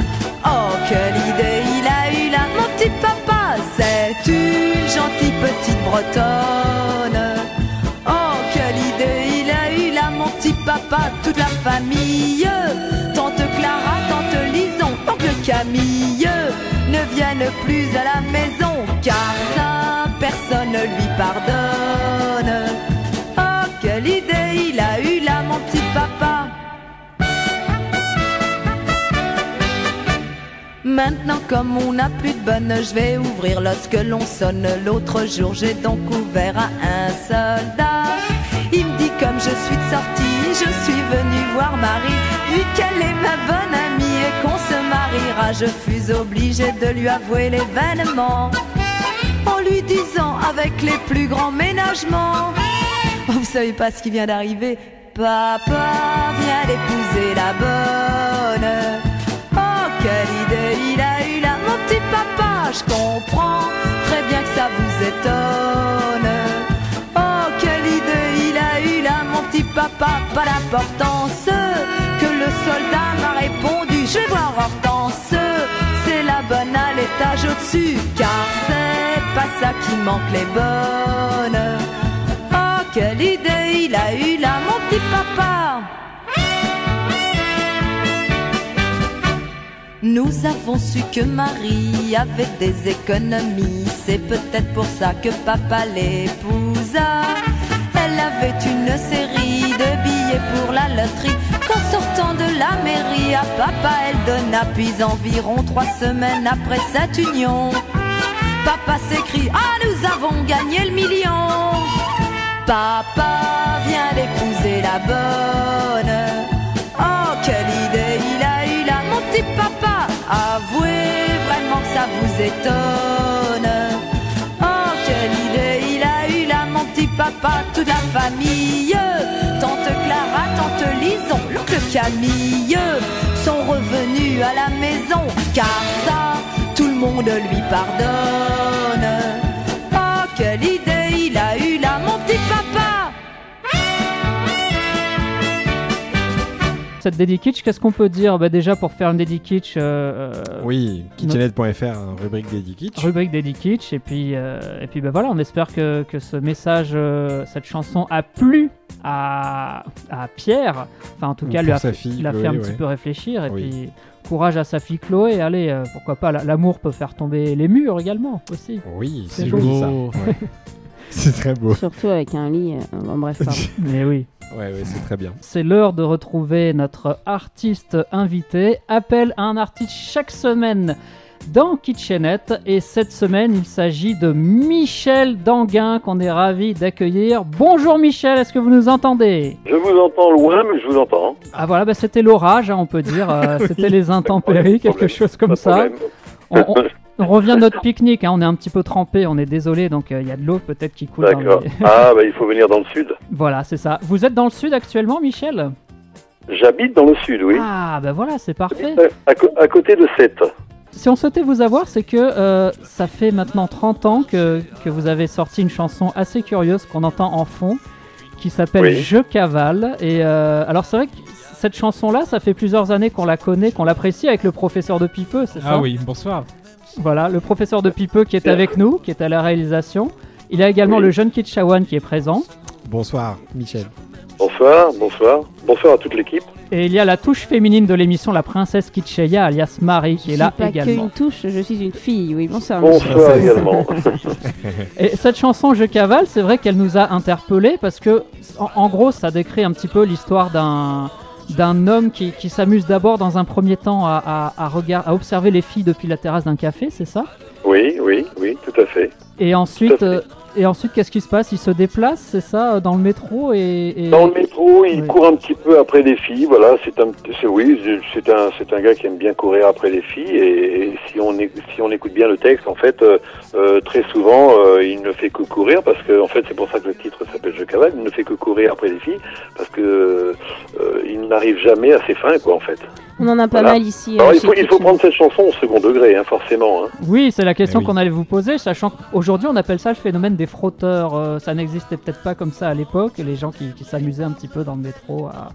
Oh, quelle idée il a eu là, mon petit papa. C'est une gentille petite bretonne. Oh, quelle idée il a eu là, mon petit papa. Toute la famille, tante Clara, tante Lison, oncle Camille, ne viennent plus à la maison, car ça, personne ne lui pardonne. Oh, quelle idée il a eu là, mon petit papa. Maintenant, comme on n'a plus de bonne, je vais ouvrir lorsque l'on sonne. L'autre jour, j'ai donc ouvert à un soldat. Il me dit comme je suis de sortie, je suis venue voir Marie. Vu qu'elle est ma bonne amie et qu'on se mariera, je fus obligée de lui avouer l'événement, en lui disant avec les plus grands ménagements: oh, vous savez pas ce qui vient d'arriver, papa vient d'épouser la bonne. Oh, quelle idée il a eu là, mon petit papa. Je comprends très bien que ça vous étonne. Oh, quelle idée il a eu là, mon petit papa. Pas d'importance, que le soldat m'a répondu: je vais voir Hortense, c'est la bonne à l'étage au-dessus, car c'est pas ça qui manque les bonnes. Oh, quelle idée il a eu là, mon petit papa. Nous avons su que Marie avait des économies, c'est peut-être pour ça que papa l'épousa. Elle avait une série de billets pour la loterie, qu'en sortant de la mairie à papa elle donna. Puis environ trois semaines après cette union, papa s'écrie: ah, nous avons gagné le million. Papa vient d'épouser la bonne. Oh, quelle idée il a eu là, mon petit papa. Avouez vraiment que ça vous étonne. papa, toute la famille, tante Clara, tante Lison, l'oncle Camille sont revenus à la maison, car ça, tout le monde lui pardonne. Oh, quelle idée il a eu là, mon petit papa! Cette Dédikitsch, qu'est-ce qu'on peut dire? Bah déjà, pour faire une Dédikitsch... Euh, oui, kitchenet point f r, hein, rubrique Dédikitsch. Rubrique Dédikitsch, et puis, euh, et puis bah voilà, on espère que, que ce message, euh, cette chanson a plu à, à Pierre. Enfin, en tout cas, Pour lui a, sa fille, il a fait Chloé, un petit ouais. peu réfléchir, et Oui. puis courage à sa fille Chloé. Allez, euh, pourquoi pas, la- l'amour peut faire tomber les murs également, aussi. Oui, c'est c'est joli. joli ça. Ouais. C'est très beau. Surtout avec un lit. euh, bon, bref, pardon. Mais oui. Ouais, ouais, c'est très bien. C'est l'heure de retrouver notre artiste invité. Appel à un artiste chaque semaine dans Kitchenet. Et cette semaine, il s'agit de Michel Danguin qu'on est ravi d'accueillir. Bonjour Michel, est-ce que vous nous entendez? Je vous entends loin, mais je vous entends. Ah voilà, bah, c'était l'orage, hein, on peut dire. Euh, c'était les intempéries, quelque chose comme ça. On, on- on revient de notre pique-nique, hein, on est un petit peu trempé, on est désolé, donc il y a de l'eau peut-être qui coule. Dans D'accord. les... Ah, bah, il faut venir dans le sud. Voilà, c'est ça. Vous êtes dans le sud actuellement, Michel? J'habite dans le sud, oui. Ah, ben voilà, c'est parfait. À, co- à côté de Sète. Si on souhaitait vous avoir, c'est que euh, ça fait maintenant trente ans que, que vous avez sorti une chanson assez curieuse qu'on entend en fond, qui s'appelle Oui. Je cavale. Et euh, alors c'est vrai que cette chanson-là, ça fait plusieurs années qu'on la connaît, qu'on l'apprécie avec le professeur de Pipeux, c'est ça? Ah oui, bonsoir. Voilà, le professeur de Pipeux qui est avec nous, qui est à la réalisation. Il y a également Oui. le jeune Kitchawan qui est présent. Bonsoir, Michel. Bonsoir, bonsoir. Bonsoir à toute l'équipe. Et il y a la touche féminine de l'émission, la princesse Kitcheya, alias Marie, qui Je est suis là pas également. qu'une touche, je suis une fille. Oui, bonsoir. Bonsoir Michel. également. Et cette chanson Je cavale, c'est vrai qu'elle nous a interpellés parce que, en, en gros, ça décrit un petit peu l'histoire d'un d'un homme qui, qui s'amuse d'abord dans un premier temps à, à, à, regard- à observer les filles depuis la terrasse d'un café, c'est ça? Oui, oui, oui, tout à fait. Et ensuite, Tout à fait. euh, et ensuite, qu'est-ce qui se passe? Il se déplace, c'est ça, dans le métro et, et- Dans le métro, il Oui. court un petit peu après les filles. Voilà, c'est un, c'est oui, c'est un, c'est un gars qui aime bien courir après les filles. Et, et si on, é- si on écoute bien le texte, en fait, euh, euh, très souvent, euh, il ne fait que courir parce que, en fait, c'est pour ça que le titre s'appelle Je cavale. Il ne fait que courir après les filles parce que euh, il n'arrive jamais à ses fins, quoi, en fait. On en a pas Voilà. mal ici. Alors, euh, il chez faut, il faut Kitchen. prendre cette chanson au second degré, hein, forcément. Hein. Oui, c'est la question Eh oui. qu'on allait vous poser, sachant qu'aujourd'hui on appelle ça le phénomène des frotteurs. Euh, ça n'existait peut-être pas comme ça à l'époque, les gens qui, qui s'amusaient un petit peu dans le métro. À,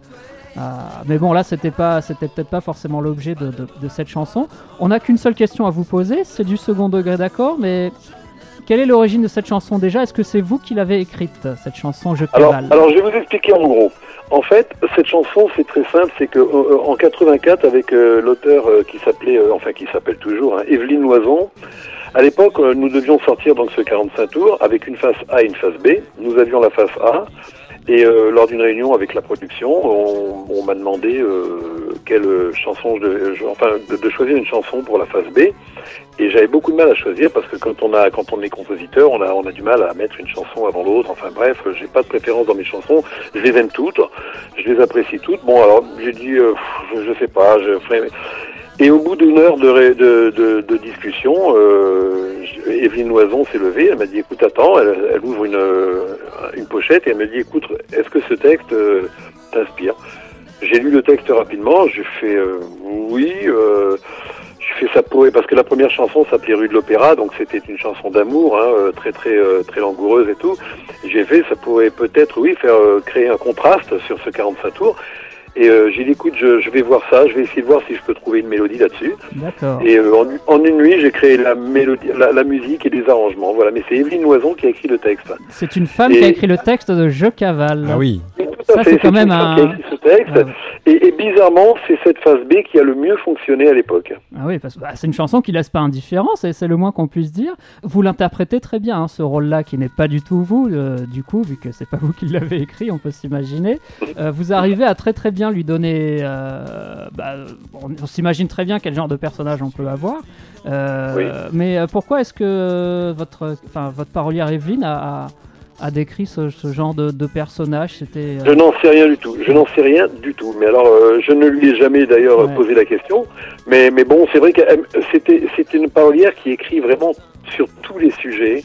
à- Mais bon, là, c'était pas, c'était peut-être pas forcément l'objet de, de- de cette chanson. On n'a qu'une seule question à vous poser, c'est du second degré, d'accord, mais quelle est l'origine de cette chanson déjà? Est-ce que c'est vous qui l'avez écrite, cette chanson Je Alors, cavale? alors, je vais vous expliquer en gros. En fait, cette chanson, c'est très simple, c'est que euh, en quatre-vingt-quatre, avec euh, l'auteur euh, qui s'appelait, euh, enfin qui s'appelle toujours, hein, Evelyne Loison, à l'époque, euh, nous devions sortir donc ce quarante-cinq tours avec une face A et une face B. Nous avions la face A, et euh, lors d'une réunion avec la production, on, on m'a demandé euh, quelle chanson je devais, je- enfin, de, de choisir une chanson pour la face B. Et j'avais beaucoup de mal à choisir parce que quand on a, quand on est compositeur, on a, on a du mal à mettre une chanson avant l'autre. Enfin bref, j'ai pas de préférence dans mes chansons. Je les aime toutes, je les apprécie toutes. Bon alors, j'ai dit, euh, je, je sais pas, je ferai. Et au bout d'une heure de, ré- de, de, de discussion, euh, je- Evelyne Loison s'est levée. Elle m'a dit, écoute, attends. Elle, elle ouvre une, euh, une pochette et elle me dit, écoute, est-ce que ce texte euh, t'inspire? J'ai lu le texte rapidement. J'ai fait euh, oui. Euh, J'ai fait sa poésie parce que la première chanson s'appelait Rue de l'Opéra, donc c'était une chanson d'amour, hein, euh, très très euh, très langoureuse et tout. J'ai fait, ça pourrait peut-être, oui, faire euh, créer un contraste sur ce quarante-cinq tours. Et euh, j'ai dit, écoute, je, je vais voir ça, je vais essayer de voir si je peux trouver une mélodie là-dessus. D'accord. Et euh, en, en une nuit, j'ai créé la mélodie, la, la musique et les arrangements. Voilà, mais c'est Evelyne Loison qui a écrit le texte. C'est une femme Et- qui a écrit le texte de Je cavale. Ah oui. Tout à Ça, fait, c'est quand une même femme un- qui a écrit ce texte. Ah oui. Et, et bizarrement, c'est cette phase B qui a le mieux fonctionné à l'époque. Ah oui, parce que bah, c'est une chanson qui laisse pas indifférent, c'est c'est le moins qu'on puisse dire. Vous l'interprétez très bien, hein, ce rôle-là qui n'est pas du tout vous, euh, du coup, vu que c'est pas vous qui l'avez écrit, on peut s'imaginer. Euh, vous arrivez à très très bien lui donner. euh, bah, on on s'imagine très bien quel genre de personnage on peut avoir. Euh, Oui. Mais euh, pourquoi est-ce que votre, enfin, votre parolière Evelyne a, a, a décrit ce, ce genre de, de personnage? C'était. euh, Je n'en sais rien du tout. Je n'en sais rien du tout. Mais alors, euh, je ne lui ai jamais d'ailleurs Ouais. posé la question. Mais, mais bon, c'est vrai que c'était c'était une parolière qui écrit vraiment sur tous les sujets.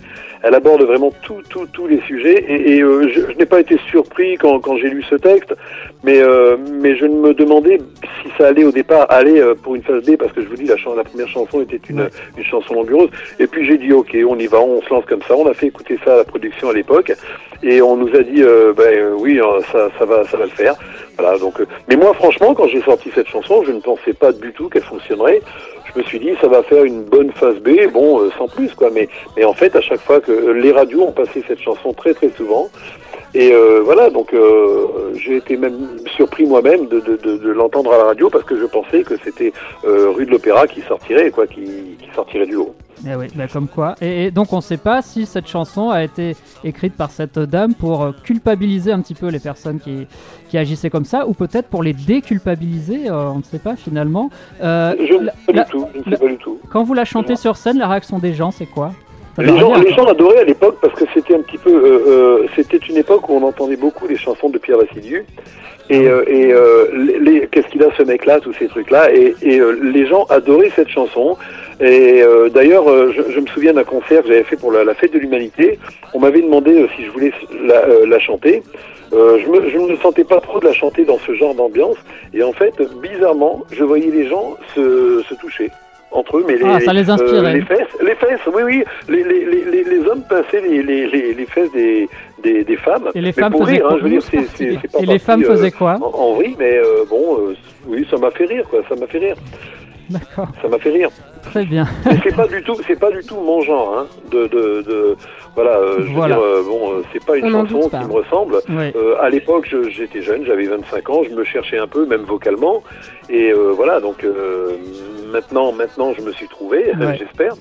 elle aborde vraiment tous tout, tous les sujets. Et, et euh, je, je n'ai pas été surpris quand, quand j'ai lu ce texte, mais, euh, mais je me demandais si ça allait au départ aller euh, pour une phase B, parce que je vous dis, la, chan- la première chanson était une, ouais. une chanson langoureuse. Et puis j'ai dit, ok, on y va, on se lance comme ça. On a fait écouter ça à la production à l'époque, et on nous a dit, euh, ben euh, oui, ça, ça va, ça va le faire. Voilà, donc. Euh, mais moi, franchement, quand j'ai sorti cette chanson, je ne pensais pas du tout qu'elle fonctionnerait. Je me suis dit, ça va faire une bonne phase B, bon, euh, sans plus, quoi. Mais, mais en fait, à chaque fois que euh, les radios ont passé cette chanson très très souvent, et euh, voilà, donc euh, j'ai été même surpris moi-même de, de, de, de l'entendre à la radio, parce que je pensais que c'était euh, Rue de l'Opéra qui sortirait, quoi, qui, qui sortirait du lot. Eh oui, bah comme quoi. Et, et donc on ne sait pas si cette chanson a été écrite par cette dame pour euh, culpabiliser un petit peu les personnes qui, qui agissaient comme ça, ou peut-être pour les déculpabiliser, euh, on ne sait pas finalement. Euh, je ne la, sais pas la, du tout, je ne sais la, pas du tout. Quand vous la chantez sur scène, la réaction des gens, c'est quoi? Les gens, les gens adoraient à l'époque, parce que c'était un petit peu, euh, euh, c'était une époque où on entendait beaucoup les chansons de Pierre Vassiliou. Et, euh, et euh, les, les, qu'est-ce qu'il a ce mec-là, tous ces trucs-là, et, et euh, les gens adoraient cette chanson. Et euh, d'ailleurs, euh, je, je me souviens d'un concert que j'avais fait pour la, la fête de l'humanité. On m'avait demandé euh, si je voulais la, euh, la chanter. Euh, je, me, je ne me sentais pas trop de la chanter dans ce genre d'ambiance. Et en fait, bizarrement, je voyais les gens se, se toucher entre eux, mais les, ah, ça les inspirait. Euh, les fesses, les fesses, oui, oui, les, les, les, les hommes pinçaient les, les, les, les fesses des, des, des femmes. Et les mais femmes pour faisaient rire, quoi? hein, je veux dire, c'est, c'est, c'est pas Et les femmes euh, faisaient quoi? En, en vrille, mais euh, bon, euh, oui, ça m'a fait rire, quoi, ça m'a fait rire. D'accord. Ça m'a fait rire. Très bien. Mais c'est pas du tout, c'est pas du tout mon genre, hein, de, de, de, voilà, euh, je voilà. veux dire, euh, bon, euh, c'est pas une On chanson qui me ressemble. Oui. Euh, à l'époque, je, j'étais jeune, j'avais vingt-cinq ans, je me cherchais un peu, même vocalement, et euh, voilà, donc euh, maintenant, maintenant, je me suis trouvé, Ouais. j'espère.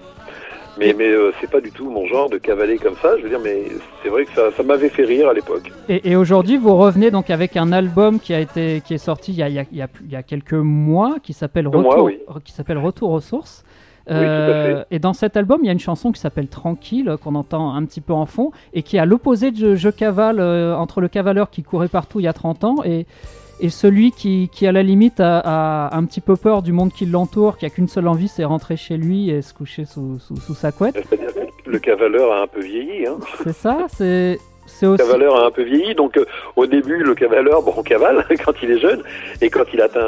Mais, mais euh, c'est pas du tout mon genre de cavaler comme ça, je veux dire, mais c'est vrai que ça, ça m'avait fait rire à l'époque. Et, et aujourd'hui, vous revenez donc avec un album qui a été qui est sorti il y a, il y a, il y a, il y a quelques mois, qui s'appelle Retour, mois, oui. qui s'appelle Retour aux sources. Oui, tout à fait. Et dans cet album, il y a une chanson qui s'appelle Tranquille, qu'on entend un petit peu en fond, et qui est à l'opposé de Je, je cavale, euh, entre le cavaleur qui courait partout il y a trente ans et, et celui qui, qui à la limite a, a un petit peu peur du monde qui l'entoure, qui a qu'une seule envie, c'est rentrer chez lui et se coucher sous, sous, sous sa couette. C'est-à-dire que le cavaleur a un peu vieilli, hein. C'est ça, c'est... C'est aussi... Le cavaleur a un peu vieilli, donc euh, au début, le cavaleur, bon, on cavale quand il est jeune, et quand il atteint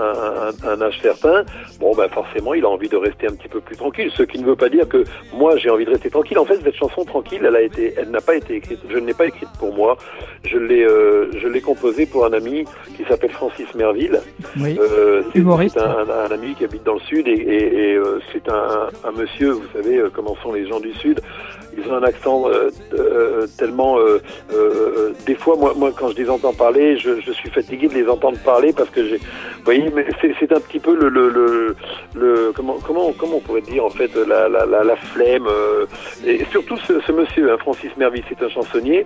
un, un, un âge certain, bon, ben forcément, il a envie de rester un petit peu plus tranquille. Ce qui ne veut pas dire que moi, j'ai envie de rester tranquille. En fait, cette chanson Tranquille, elle a été, elle n'a pas été écrite. Je ne l'ai pas écrite pour moi. Je l'ai, euh, je l'ai composée pour un ami qui s'appelle Francis Merville. Oui. Euh, c'est, Humoriste. c'est un, un, un ami qui habite dans le sud, et, et, et euh, c'est un, un monsieur. Vous savez euh, comment sont les gens du sud. Ils ont un accent euh, euh, tellement... Euh, euh, des fois, moi, moi, quand je les entends parler, je, je suis fatigué de les entendre parler parce que j'ai... Vous voyez, mais c'est, c'est un petit peu le... le, le, le comment, comment, comment on pourrait dire, en fait, la, la, la, la flemme. Euh, et surtout ce, ce monsieur, hein, Francis Merville, c'est un chansonnier.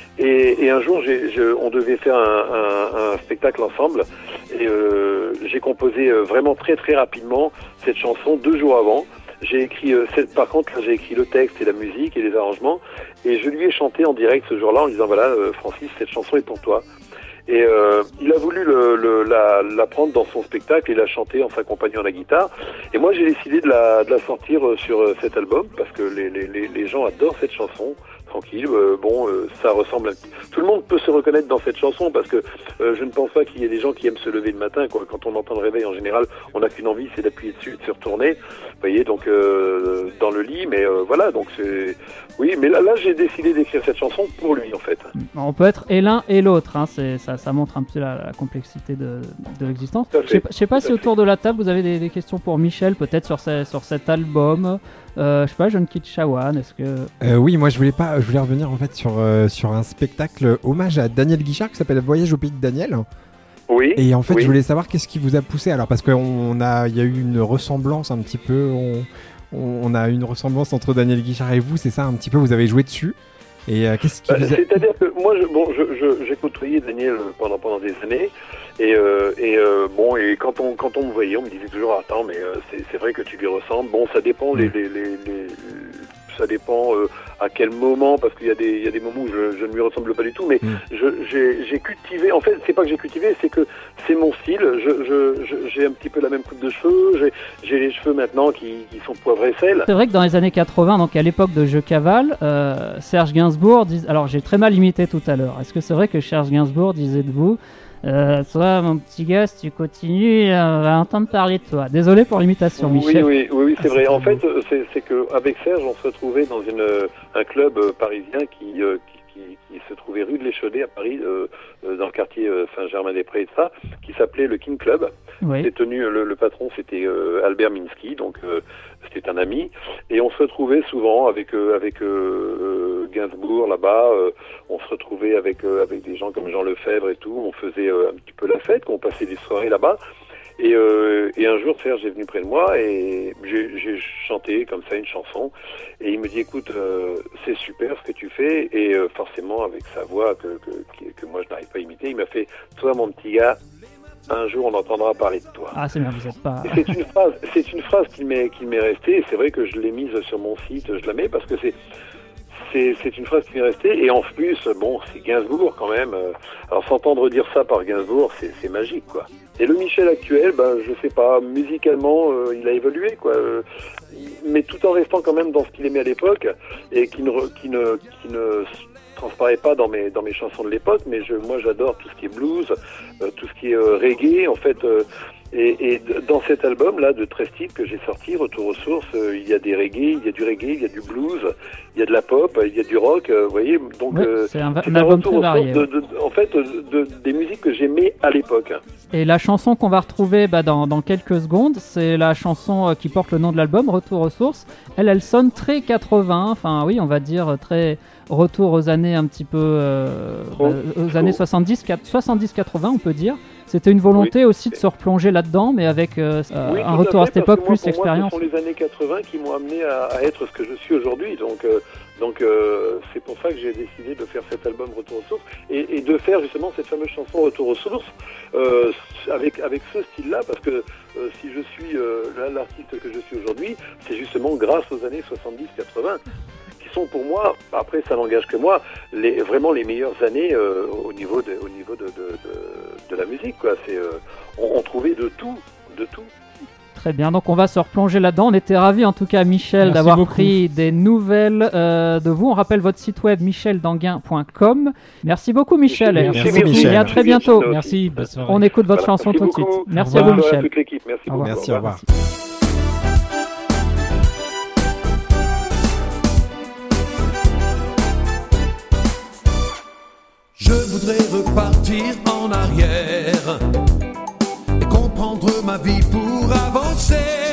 Et, et un jour, j'ai, je, on devait faire un, un, un spectacle ensemble. Et euh, j'ai composé euh, vraiment très, très rapidement cette chanson deux jours avant. J'ai écrit, euh, cette, par contre, là, j'ai écrit le texte et la musique et les arrangements, et je lui ai chanté en direct ce jour-là en lui disant voilà, euh, Francis, cette chanson est pour toi. Et euh, il a voulu le, le, la, la prendre dans son spectacle et la chanter en s'accompagnant à la guitare. Et moi, j'ai décidé de la, de la sortir euh, sur euh, cet album parce que les, les, les, les gens adorent cette chanson. Tranquille, euh, bon, euh, ça ressemble à... Tout le monde peut se reconnaître dans cette chanson parce que euh, je ne pense pas qu'il y ait des gens qui aiment se lever le matin, quoi. Quand on entend le réveil, en général, on n'a qu'une envie, c'est d'appuyer dessus, de se retourner, vous voyez, donc euh, dans le lit, mais euh, voilà, donc c'est... Oui, mais là, là, j'ai décidé d'écrire cette chanson pour lui, en fait. On peut être et l'un et l'autre, hein. C'est, ça, ça montre un peu la, la complexité de, de l'existence. Je ne sais, sais pas si autour de la table, vous avez des, des questions pour Michel, peut-être sur, ce, sur cet album. Euh, je sais pas, Jeune Kid Shawan, est-ce que... Euh, oui, moi je voulais pas, je voulais revenir en fait sur, euh, sur un spectacle hommage à Daniel Guichard qui s'appelle Voyage au pays de Daniel. Oui. Et en fait, oui. je voulais savoir qu'est-ce qui vous a poussé. Alors parce qu'on a, il y a eu une ressemblance un petit peu, on, on a une ressemblance entre Daniel Guichard et vous, c'est ça un petit peu. Vous avez joué dessus. Et euh, qu'est-ce qui bah, vous a... C'est-à-dire que moi, je, bon, je, je, j'ai côtoyé Daniel pendant pendant des années. Et, euh, et euh, bon, et quand on quand on me voyait, on me disait toujours attends, mais euh, c'est c'est vrai que tu lui ressembles. Bon, ça dépend les les les, les ça dépend euh, à quel moment, parce qu'il y a des, il y a des moments où je, je ne lui ressemble pas du tout, mais Mm. je, j'ai, j'ai cultivé, en fait, c'est pas que j'ai cultivé, c'est que c'est mon style, je, je, je- j'ai un petit peu la même coupe de cheveux, j'ai, j'ai les cheveux maintenant qui, qui sont poivre et sel. C'est vrai que dans les années quatre-vingts, donc à l'époque de Je cavale, euh, Serge Gainsbourg dis... alors j'ai très mal imité tout à l'heure. Est-ce que c'est vrai que Serge Gainsbourg disait de vous, euh, toi mon petit gars, si tu continues, on va entendre parler de toi. Désolé pour l'imitation, Oui, Michel. oui, oui, oui, c'est Ah, vrai. c'est En très fait, euh, c'est, c'est que avec Serge, on se retrouvait dans une, euh, un club euh, parisien qui, euh, qui, qui, qui se trouvait rue de l'Échaudé à Paris, euh, euh, dans le quartier euh, Saint-Germain-des-Prés et tout ça, qui s'appelait le King Club. Oui. C'était tenu, le, le patron c'était euh, Albert Minsky, donc euh, c'était un ami, et on se retrouvait souvent avec euh, avec euh, Gainsbourg là-bas. euh, on se retrouvait avec euh, avec des gens comme Jean Lefebvre et tout. On faisait euh, un petit peu la fête, on passait des soirées là-bas. Et, euh, et un jour, Serge est venu près de moi et j'ai, j'ai chanté comme ça une chanson. Et il me dit, écoute, euh, c'est super ce que tu fais. Et euh, forcément, avec sa voix que, que, que, que moi je n'arrive pas à imiter, il m'a fait, toi mon petit gars, un jour on entendra parler de toi. Ah, c'est bien, vous êtes pas. Et c'est une phrase, c'est une phrase qui m'est, qui m'est restée. Et c'est vrai que je l'ai mise sur mon site, je la mets parce que c'est, c'est, c'est une phrase qui m'est restée. Et en plus, bon, c'est Gainsbourg quand même. Euh, Alors s'entendre dire ça par Gainsbourg, c'est, c'est magique, quoi. Et le Michel actuel, ben, je sais pas, musicalement, euh, il a évolué, quoi. Euh, mais tout en restant quand même dans ce qu'il aimait à l'époque et qui ne, re- qui ne, qui ne transparaît pas dans mes, dans mes chansons de l'époque. Mais je, moi, j'adore tout ce qui est blues, euh, tout ce qui est euh, reggae, en fait. euh, et, et d- dans cet album-là de treize titres que j'ai sorti, Retour aux sources, euh, il y a des reggae, il y a du reggae, il y a du blues, il y a de la pop, il y a du rock, euh, vous voyez. Donc, Ouais, euh, c'est un, va- c'est un album retour très aux varié. sources de, de- en fait, de, de- des musiques que j'aimais à l'époque. Et la chanson qu'on va retrouver bah, dans, dans quelques secondes, c'est la chanson euh, qui porte le nom de l'album, Retour aux sources. Elle, elle sonne très quatre-vingts, enfin oui, on va dire très retour aux années un petit peu, euh, Trop, bah, aux trop. années soixante-dix quatre-vingts, on peut dire. C'était une volonté aussi de se replonger là-dedans, mais avec euh, euh, Oui, un tout retour à fait, cette parce époque que moi, plus pour moi, expérience. ce sont les années quatre-vingts qui m'ont amené à, à être ce que je suis aujourd'hui. Donc, euh, donc euh, c'est pour ça que j'ai décidé de faire cet album Retour aux sources et, et de faire justement cette fameuse chanson Retour aux sources euh, avec avec ce style-là, parce que euh, si je suis euh, là, l'artiste que je suis aujourd'hui, c'est justement grâce aux années soixante-dix quatre-vingts qui sont pour moi, après ça n'engage que moi, les, vraiment les meilleures années euh, au niveau de, au niveau de, de, de, de la musique, quoi. C'est, euh, on, on trouvait de tout, de tout. Très bien, donc on va se replonger là-dedans. On était ravis en tout cas, Michel, Merci d'avoir beaucoup. pris des nouvelles euh, de vous. On rappelle votre site web michel danguin point com. Merci beaucoup, Michel. Merci, Et Michel. Et à très Merci, bientôt. Michel. Merci, bonne soirée. On écoute votre Voilà. chanson Merci tout de suite. beaucoup. Merci Au à vous, revoir. Michel. À toute l'équipe, merci Au beaucoup. revoir. Merci, au revoir. Je voudrais repartir en arrière et comprendre ma vie pour avancer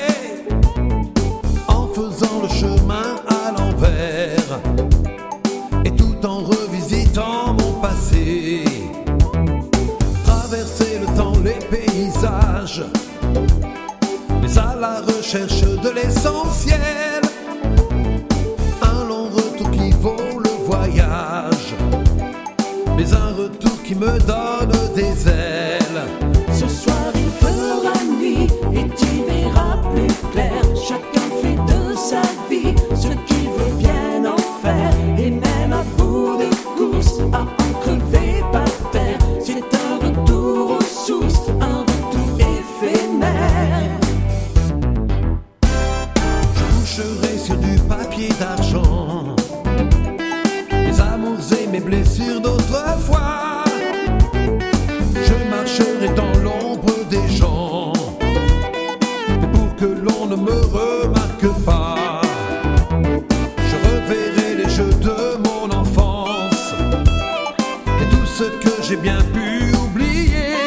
en faisant le chemin à l'envers et tout en revisitant mon passé. Traverser le temps, les paysages, mais à la recherche de l'essentiel. Un long retour qui vaut le voyage, mais un retour qui me donne des ailes. Ce soir il fera nuit et tu verras plus clair. Chacun fait de sa vie ce qu'il veut bien en faire. Et même à bout de course, à en crever par terre. C'est un retour aux sources, un retour éphémère. Je coucherai sur du papier d'argent mes amours et mes blessures d'autrefois. Je marcherai dans l'ombre des gens pour que l'on ne me remarque pas. Je reverrai les jeux de mon enfance et tout ce que j'ai bien pu oublier.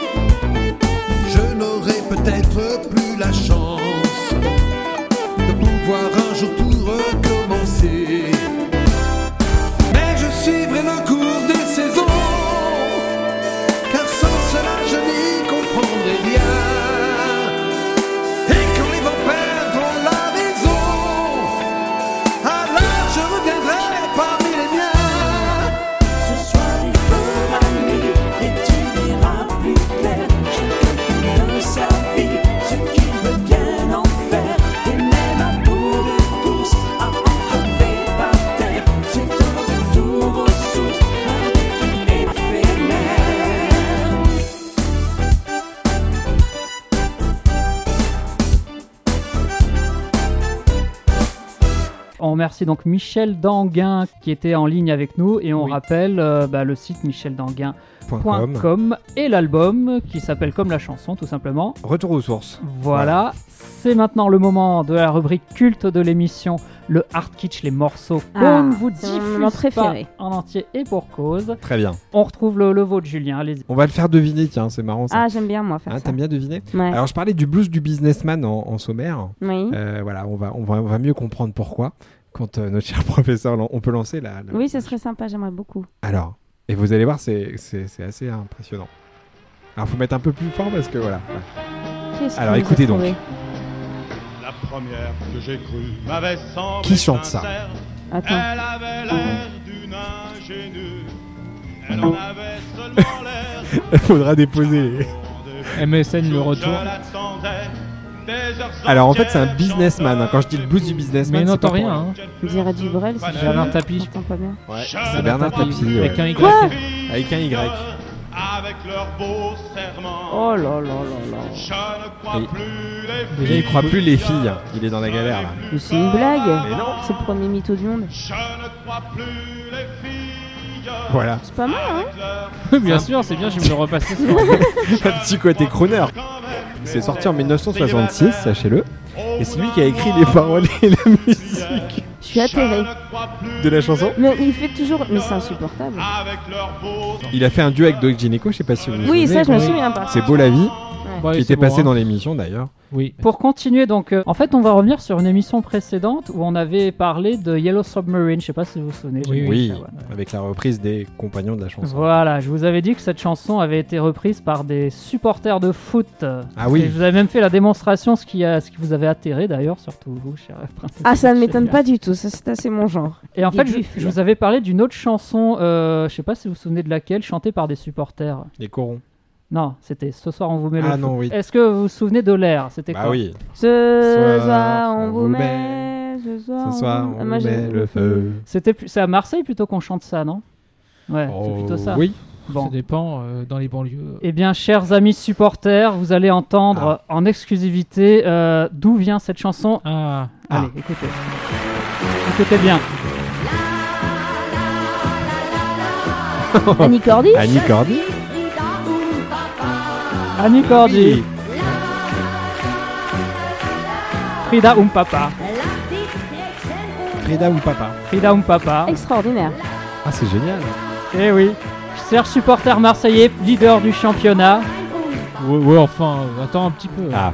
Je n'aurai peut-être plus la chance de pouvoir un jour tout recommencer. Mais je suivrai le cours des saisons, car sans cela je n'y comprendrai rien. Et quand les vents perdront la raison, alors je reviendrai parmi les miens. Ce soir il fera nuit et tu verras plus clair. Chacun fait de sa vie ce qu'il veut bien en faire. Et même à bout de course, à en On remercie donc Michel Danguin qui était en ligne avec nous et on Oui. rappelle euh, bah, le site michel danguin point com .com. et l'album qui s'appelle comme la chanson tout simplement. Retour aux sources. Voilà, c'est maintenant le moment de la rubrique culte de l'émission, le Hard Kitsch, les morceaux Ah, qu'on ne vous c'est mon moment diffuse pas préféré. en entier et pour cause. Très bien. On retrouve le, le vôtre Julien, allez-y. On va le faire deviner, tiens, c'est marrant ça. Ah, j'aime bien moi faire Hein, ça. T'aimes bien deviner Ouais. Alors je parlais du blues du businessman en, en sommaire. Oui. Euh, voilà, on va, on, va, on va mieux comprendre pourquoi quand euh, notre cher professeur, lan- on peut lancer la... la- Oui, ce serait sympa, j'aimerais beaucoup. Alors, et vous allez voir, c'est, c'est, c'est assez impressionnant. Alors faut mettre un peu plus fort parce que voilà. Qu'est-ce Alors que vous écoutez avez donc. trouvé La première que j'ai crue m'avait semblé Qui chante ça sincère. Attends. Elle avait l'air d'une ingénue. Elle en avait seulement l'air. Il faudra déposer. M S N le retour. Je l'attendais des heures Alors en fait c'est un entières, businessman. hein. Quand je dis le blues du businessman, Mais il c'est n'entend pas pour rien. Hein. On dirait du Brel, c'est Bernard Tapie. J'entends pas bien. Ouais, c'est Bernard Tapie. Avec ouais. un Y. Quoi Avec un Y. avec leurs beaux serments. Oh là là là là. Je ne crois Et- plus les filles. Déjà il croit plus les filles. Il est dans la galère là. Mais c'est une blague. Mais non. C'est le premier mytho du monde. Je ne crois plus les filles. Voilà. C'est pas mal, hein. Bien sûr, c'est bien, je vais me le repasser sur. Un petit côté crooner. C'est sorti en dix-neuf cent soixante-six, sachez-le. Et c'est lui qui a écrit les paroles et la musique Je suis atterrée. de la chanson. Mais il fait toujours. Mais c'est insupportable. Il a fait un duo avec Doc Gynéco, je sais pas si vous vous Oui, souvenez. ça, je me souviens pas. C'est Beau la vie, Ouais, qui c'est était bon, passé hein. dans l'émission d'ailleurs. Oui. Pour continuer, donc, euh, en fait, on va revenir sur une émission précédente où on avait parlé de Yellow Submarine. Je sais pas si vous vous souvenez. Oui, j'ai Oui, dit ça, ouais. avec la reprise des compagnons de la chanson. Voilà, je vous avais dit que cette chanson avait été reprise par des supporters de foot. Ah oui. Et je vous avais même fait la démonstration, ce qui, a, ce qui vous avait atterré d'ailleurs, surtout vous, chère princesse. Ah, ça ne Michel. m'étonne pas du tout. Ça, c'est assez mon genre. Et en Des fait, je, buffles. je vous avais parlé d'une autre chanson, euh, je sais pas si vous vous souvenez de laquelle, chantée par des supporters. Les corons. Non, c'était Ce soir on vous met le Ah feu. non, oui. Est-ce que vous vous souvenez de l'air? C'était Bah quoi? oui. Ce Soir, soir, on vous met. Ce soir, Ce soir, Ah, on moi, met j'ai- le feu. C'était plus- c'est à Marseille plutôt qu'on chante ça, non? Ouais, c'est Oh, plutôt ça. oui. Bon. Ça dépend euh, dans les banlieues. Eh bien, chers amis supporters, vous allez entendre en exclusivité euh, d'où vient cette chanson. Ah. Allez, écoutez. Écoutez bien. Annie Cordy. Annie Cordy. Annie Cordy. Frida Umpapa. Frida ou Papa. Frida Umpapa. Extraordinaire. Ah, c'est génial. Eh oui. Chers supporters marseillais, leader du championnat. Ouais, ouais, enfin, euh, attends un petit peu. Ah.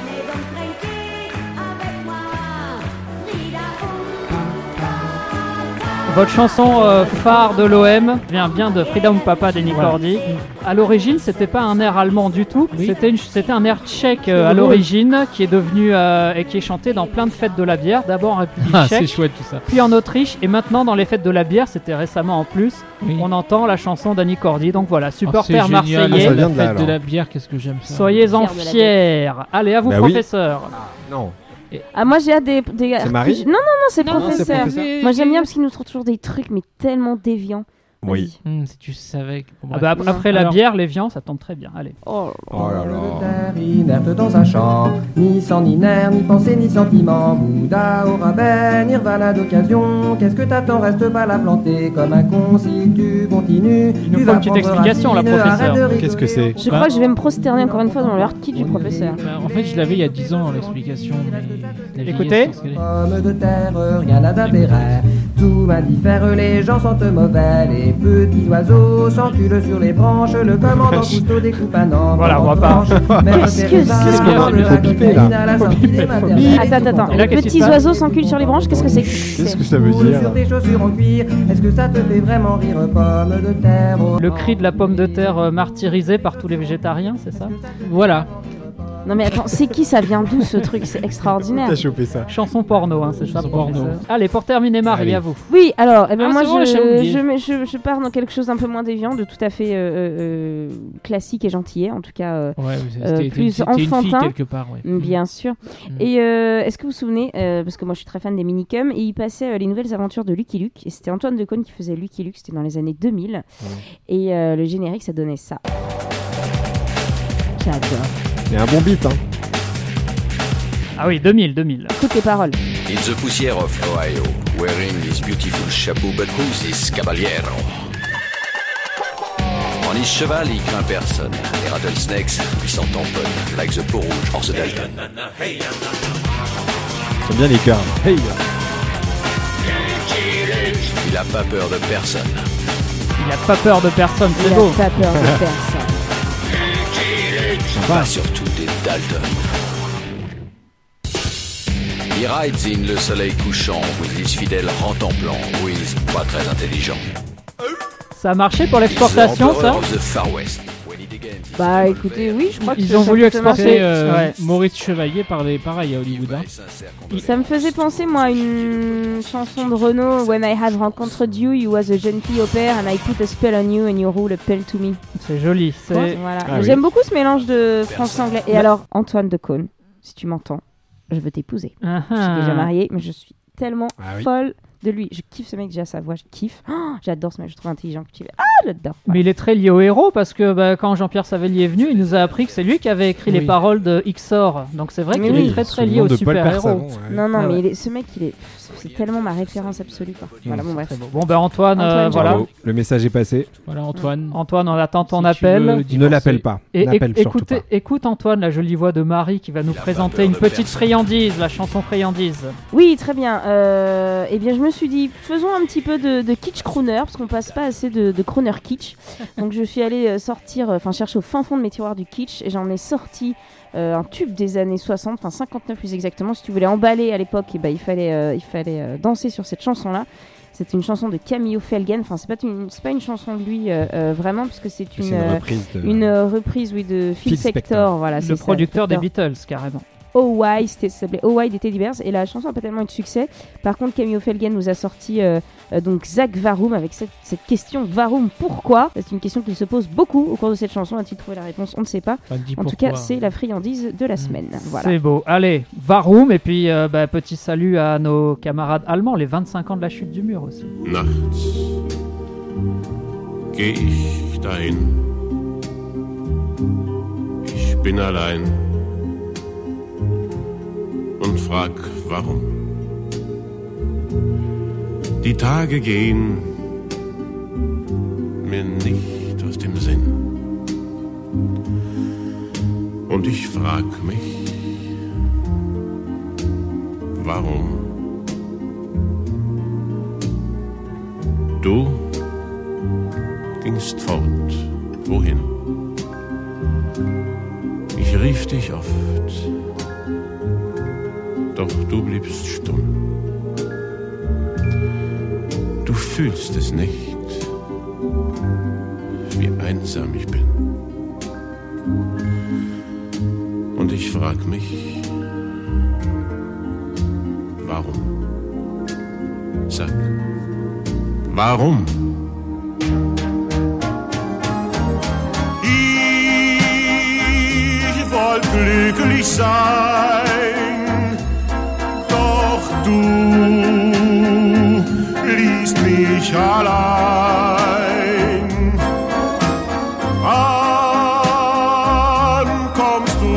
Votre chanson euh, phare de l'O M vient bien de Frida Umpapa d'Annie Voilà. Cordy. À l'origine, c'était pas un air allemand du tout, Oui. c'était, une- c'était un air tchèque euh, C'est à drôle. l'origine qui est devenu euh, et qui est chanté dans plein de fêtes de la bière. D'abord en République Ah, c'est tchèque, chouette tout ça. puis en Autriche et maintenant dans les fêtes de la bière, c'était récemment en plus. Oui. On entend la chanson d'Annie Cordy. Donc voilà, Oh, c'est supporters génial. marseillais, Ah, ça La vient de là, fête de alors. la bière, qu'est-ce que j'aime ça. soyez-en Fiers de la fiers. Allez, à vous, Bah oui. professeur. Non. Ah, moi, j'ai hâte des. des... C'est Marie Non, non, non, c'est Non, non, c'est professeur. professeur. Moi, j'aime bien parce qu'il nous trouve toujours des trucs, mais tellement déviants. Oui. Hum, si tu savais. que- bon, Ah bref. bah, ap- après la Alors- bière, les viands, ça tombe très bien. Allez. Oh, Oh là là. terre inerte dans un champ, ni sang, ni nerfs, ni pensée, ni sentiment. Bouddha au rabais, nirvana d'occasion. Qu'est-ce que t'attends, reste pas la planter comme un con si tu continues. Il nous tu faut vas une petite prendre explication, racine, là, professeur. arrête de rigoler. Qu'est-ce que c'est Je Bah. crois que je vais me prosterner encore une fois dans le hard kit du professeur. Bah, en fait, je l'avais il y a dix ans l'explication. mais la Écoutez. vieillesse, c'est ce qu'elle est. Pomme de terre, rien n'a d'intérêt. Tout m'indiffère, les gens sentent mauvais. Les petits oiseaux s'enculent sur les branches. Le commandant Cousteau découpe un an. Voilà, on va pas- Qu'est-ce que c'est Qu'est-ce qu'il faut piper, là Faut piper, faut piper. Attends, attends, Et là, les qu'est-ce qui se petits passe oiseaux s'enculent sur les branches, qu'est-ce que c'est que Qu'est-ce que c'est ça veut dire Sur tes chaussures en cuir, est-ce que ça te fait vraiment rire, pomme de terre? Oh, Le cri de la pomme de terre euh, martyrisée par tous les végétariens, c'est ça? Voilà. Non mais attends, c'est qui, ça vient d'où ce truc? C'est extraordinaire. T'as chopé ça. Chanson porno, hein, c'est ça, Chanson porno. professeur. Allez, pour terminer, Marie, Allez. à vous. Oui, alors, eh ben Ah, moi c'est bon, j'ai je, oublié. je, mets- je, je pars dans quelque chose d'un peu moins déviant, de tout à fait euh, euh, classique et gentillet, en tout cas euh, Ouais, oui, c'était- euh, t'es une- plus t'es une fille enfantin. quelque part. Ouais. Mm, Bien sûr. Mm. Et euh, est-ce que vous vous souvenez, euh, parce que moi je suis très fan des minicums, et il passait euh, les nouvelles aventures de Lucky Luke, et c'était Antoine Decaune qui faisait Lucky Luke, c'était dans les années deux mille, et euh, le générique ça donnait ça. J'adore. C'est un bon beat, hein. Ah oui, deux mille, deux mille. Écoute les paroles. In the poussière of Ohio, wearing his beautiful chapeau, but who's this caballero? En his cheval, il craint personne. Les rattlesnakes, ils s'en tamponnent, like the peau rouge hors the Dalton. J'aime bien les cœurs. Hey. Il a pas peur de personne. Il a pas peur de personne, c'est Il beau. a pas peur de personne. Pas surtout des Dalton. He rides in le soleil couchant, with his fidèles rentemplant, who is pas très intelligent. Ça a marché pour l'exportation, The ça Emperor of the Far West. Bah écoutez, oui, je crois que Ils ça- ont ça voulu peut exporter, marcher. Euh, Ouais. Maurice Chevalier parlait pareil à Hollywood. Hein. Ça me faisait penser, moi, à une chanson de Renaud, When I have rencontré you, you was a jeune fille au père, and I put a spell on you, and you rule a spell to me. C'est joli. C'est... Voilà. Ah oui. J'aime beaucoup ce mélange de français-anglais. Et alors, Antoine Decaune, si tu m'entends, je veux t'épouser. Ah Je suis ah. déjà mariée, mais je suis tellement Ah oui. folle de lui. Je kiffe ce mec, déjà sa voix, je kiffe. Oh, j'adore ce mec, je le trouve intelligent. cultivé. Ah, j'adore. Mais il est très lié au héros parce que bah, quand Jean-Pierre Savelli est venu, il nous a appris que c'est lui qui avait écrit Oui. les paroles de Ixor. Donc c'est vrai Mais qu'il oui. est très très Sous le lié nom au de Paul super-héros. Persavon, ouais. Non, non, Ah mais ouais. il est- ce mec, il est... c'est tellement ma référence absolue. Quoi. Voilà, bon, bref. Bon, ben Antoine, euh, Antoine, voilà. Bravo. Le message est passé. Voilà, Antoine. Antoine, on attend ton Si tu appel. veux Ne divorcer. l'appelle pas. Et N'appelle éc- surtout écoutez, pas. écoute Antoine, la jolie voix de Marie qui va nous présenter une petite friandise, la chanson friandise. Oui, très bien. Euh, eh bien, je me suis dit, faisons un petit peu de, de kitsch crooner, parce qu'on passe pas assez de, de crooner kitsch. Donc, je suis allée euh, sortir, enfin, chercher au fin fond de mes tiroirs du kitsch, et j'en ai sorti euh, un tube des années soixante, enfin cinquante-neuf plus exactement. Si tu voulais emballer à l'époque, eh ben, il fallait, euh, il fallait euh, danser sur cette chanson-là. C'est une chanson de Camillo Felgen. Enfin, c'est pas une, c'est pas une chanson de lui euh, euh, vraiment, puisque c'est une, C'est une euh, reprise de- une, euh, reprise, oui, de Phil, Phil Spector. Spector. Voilà, Le c'est ça, producteur des Spector. Beatles, carrément. Oh Why, c'était- ça s'appelait Oh Why des Teddy Bears, et la chanson n'a pas tellement eu de succès. Par contre, Camillo Felgen nous a sorti euh, euh, donc Zach Varum avec cette, cette question Varum pourquoi. C'est une question qu'il se pose beaucoup au cours de cette chanson. A-t-il trouvé la réponse? On ne sait pas. Enfin, dis en tout pourquoi. cas, c'est la friandise de la semaine. Voilà. C'est beau. Allez, Varum, et puis euh, bah, petit salut à nos camarades allemands, les vingt-cinq ans de la chute du mur aussi. Nachts geh ich dahin. Ich bin allein und frag warum. Die Tage gehen mir nicht aus dem Sinn. Und ich frag mich, warum? Du gingst fort, wohin? Ich rief dich oft, doch du bliebst stumm. Du fühlst es nicht, wie einsam ich bin. Und ich frag mich, warum? Sag, warum? Ich wollte glücklich sein, doch du ließt mich allein. Wann kommst du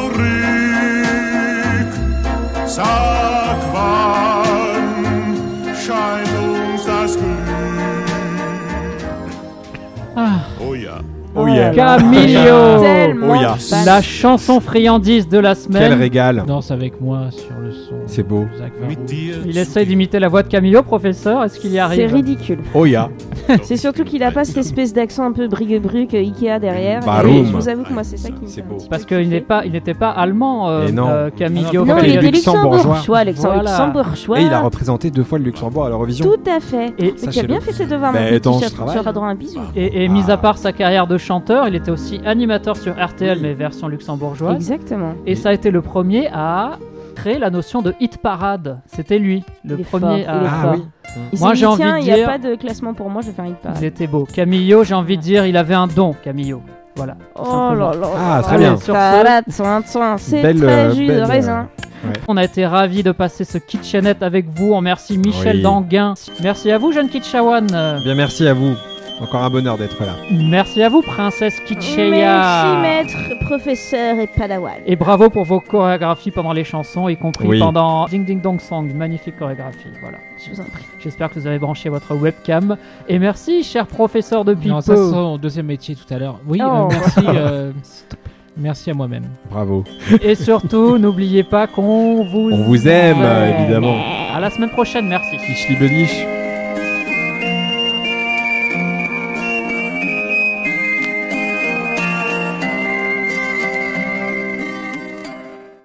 zurück? Sag, wann scheint uns das Glück? Ah. Oh ja. Oh yeah. Camillo, Tellement Oh yeah. fan. la chanson friandise de la semaine. Quel régal. Danse avec moi sur le son. C'est beau. Zach Varum. Il essaye d'imiter la voix de Camillo, professeur. Est-ce qu'il y arrive? C'est ridicule. Oh yeah. C'est surtout qu'il a pas cette espèce d'accent un peu brigue-bruc euh, Ikea derrière. Varum. Et je vous avoue que moi, c'est ça qui me fait un petit Parce peu qu'il kiffer. n'est pas, il n'était pas allemand, euh, Et non. euh, Camillo. Non, fait il les était luxembourgeois. luxembourgeois, Alexandre Voilà. luxembourgeois. Et il a représenté deux fois le Luxembourg à l'Eurovision. Tout à fait. Et- Mais tu as Sachez-le. bien fait tes devoirs, mon Ben, petit attends, je chat. Tu travaille. auras droit à un bisou. Et, et mis à part sa carrière de chanteur, il était aussi animateur sur R T L, mais version luxembourgeoise. Exactement. Et ça a été le premier à créer la notion de hit parade. C'était lui, le Il est premier fort, à. il est Ah fort. oui. Il Moi, s'est j'ai dit, envie tiens, de il n'y a dire- pas de classement pour moi, je vais faire une part. Il était beau. Camillo, j'ai envie de dire, il avait un don, Camillo. Voilà. tout Oh simplement. là là. Ah, très Allez, bien. sur ce, Tarate, soin, soin, c'est Belle, très euh, jus belle, de euh, raisin. Ouais. on a été ravis de passer ce kitchenette avec vous. On remercie Michel Oui. Danguin. Merci à vous, jeune Kitchawan. Bien, merci à vous. Encore un bonheur d'être là. Merci à vous, princesse Kitcheya. Merci, maître, professeur et padawan. Et bravo pour vos chorégraphies pendant les chansons, y compris Oui. pendant Ding Ding Dong Song. Magnifique chorégraphie, voilà. Je vous en prie. J'espère que vous avez branché votre webcam. Et merci, cher professeur de Pipo. Non, ça c'est son deuxième métier tout à l'heure. Oui, Oh. euh, merci. euh, merci à moi-même. Bravo. Et surtout, n'oubliez pas qu'on vous On vous aime, évidemment. À la semaine prochaine, merci. Ich liebe dich.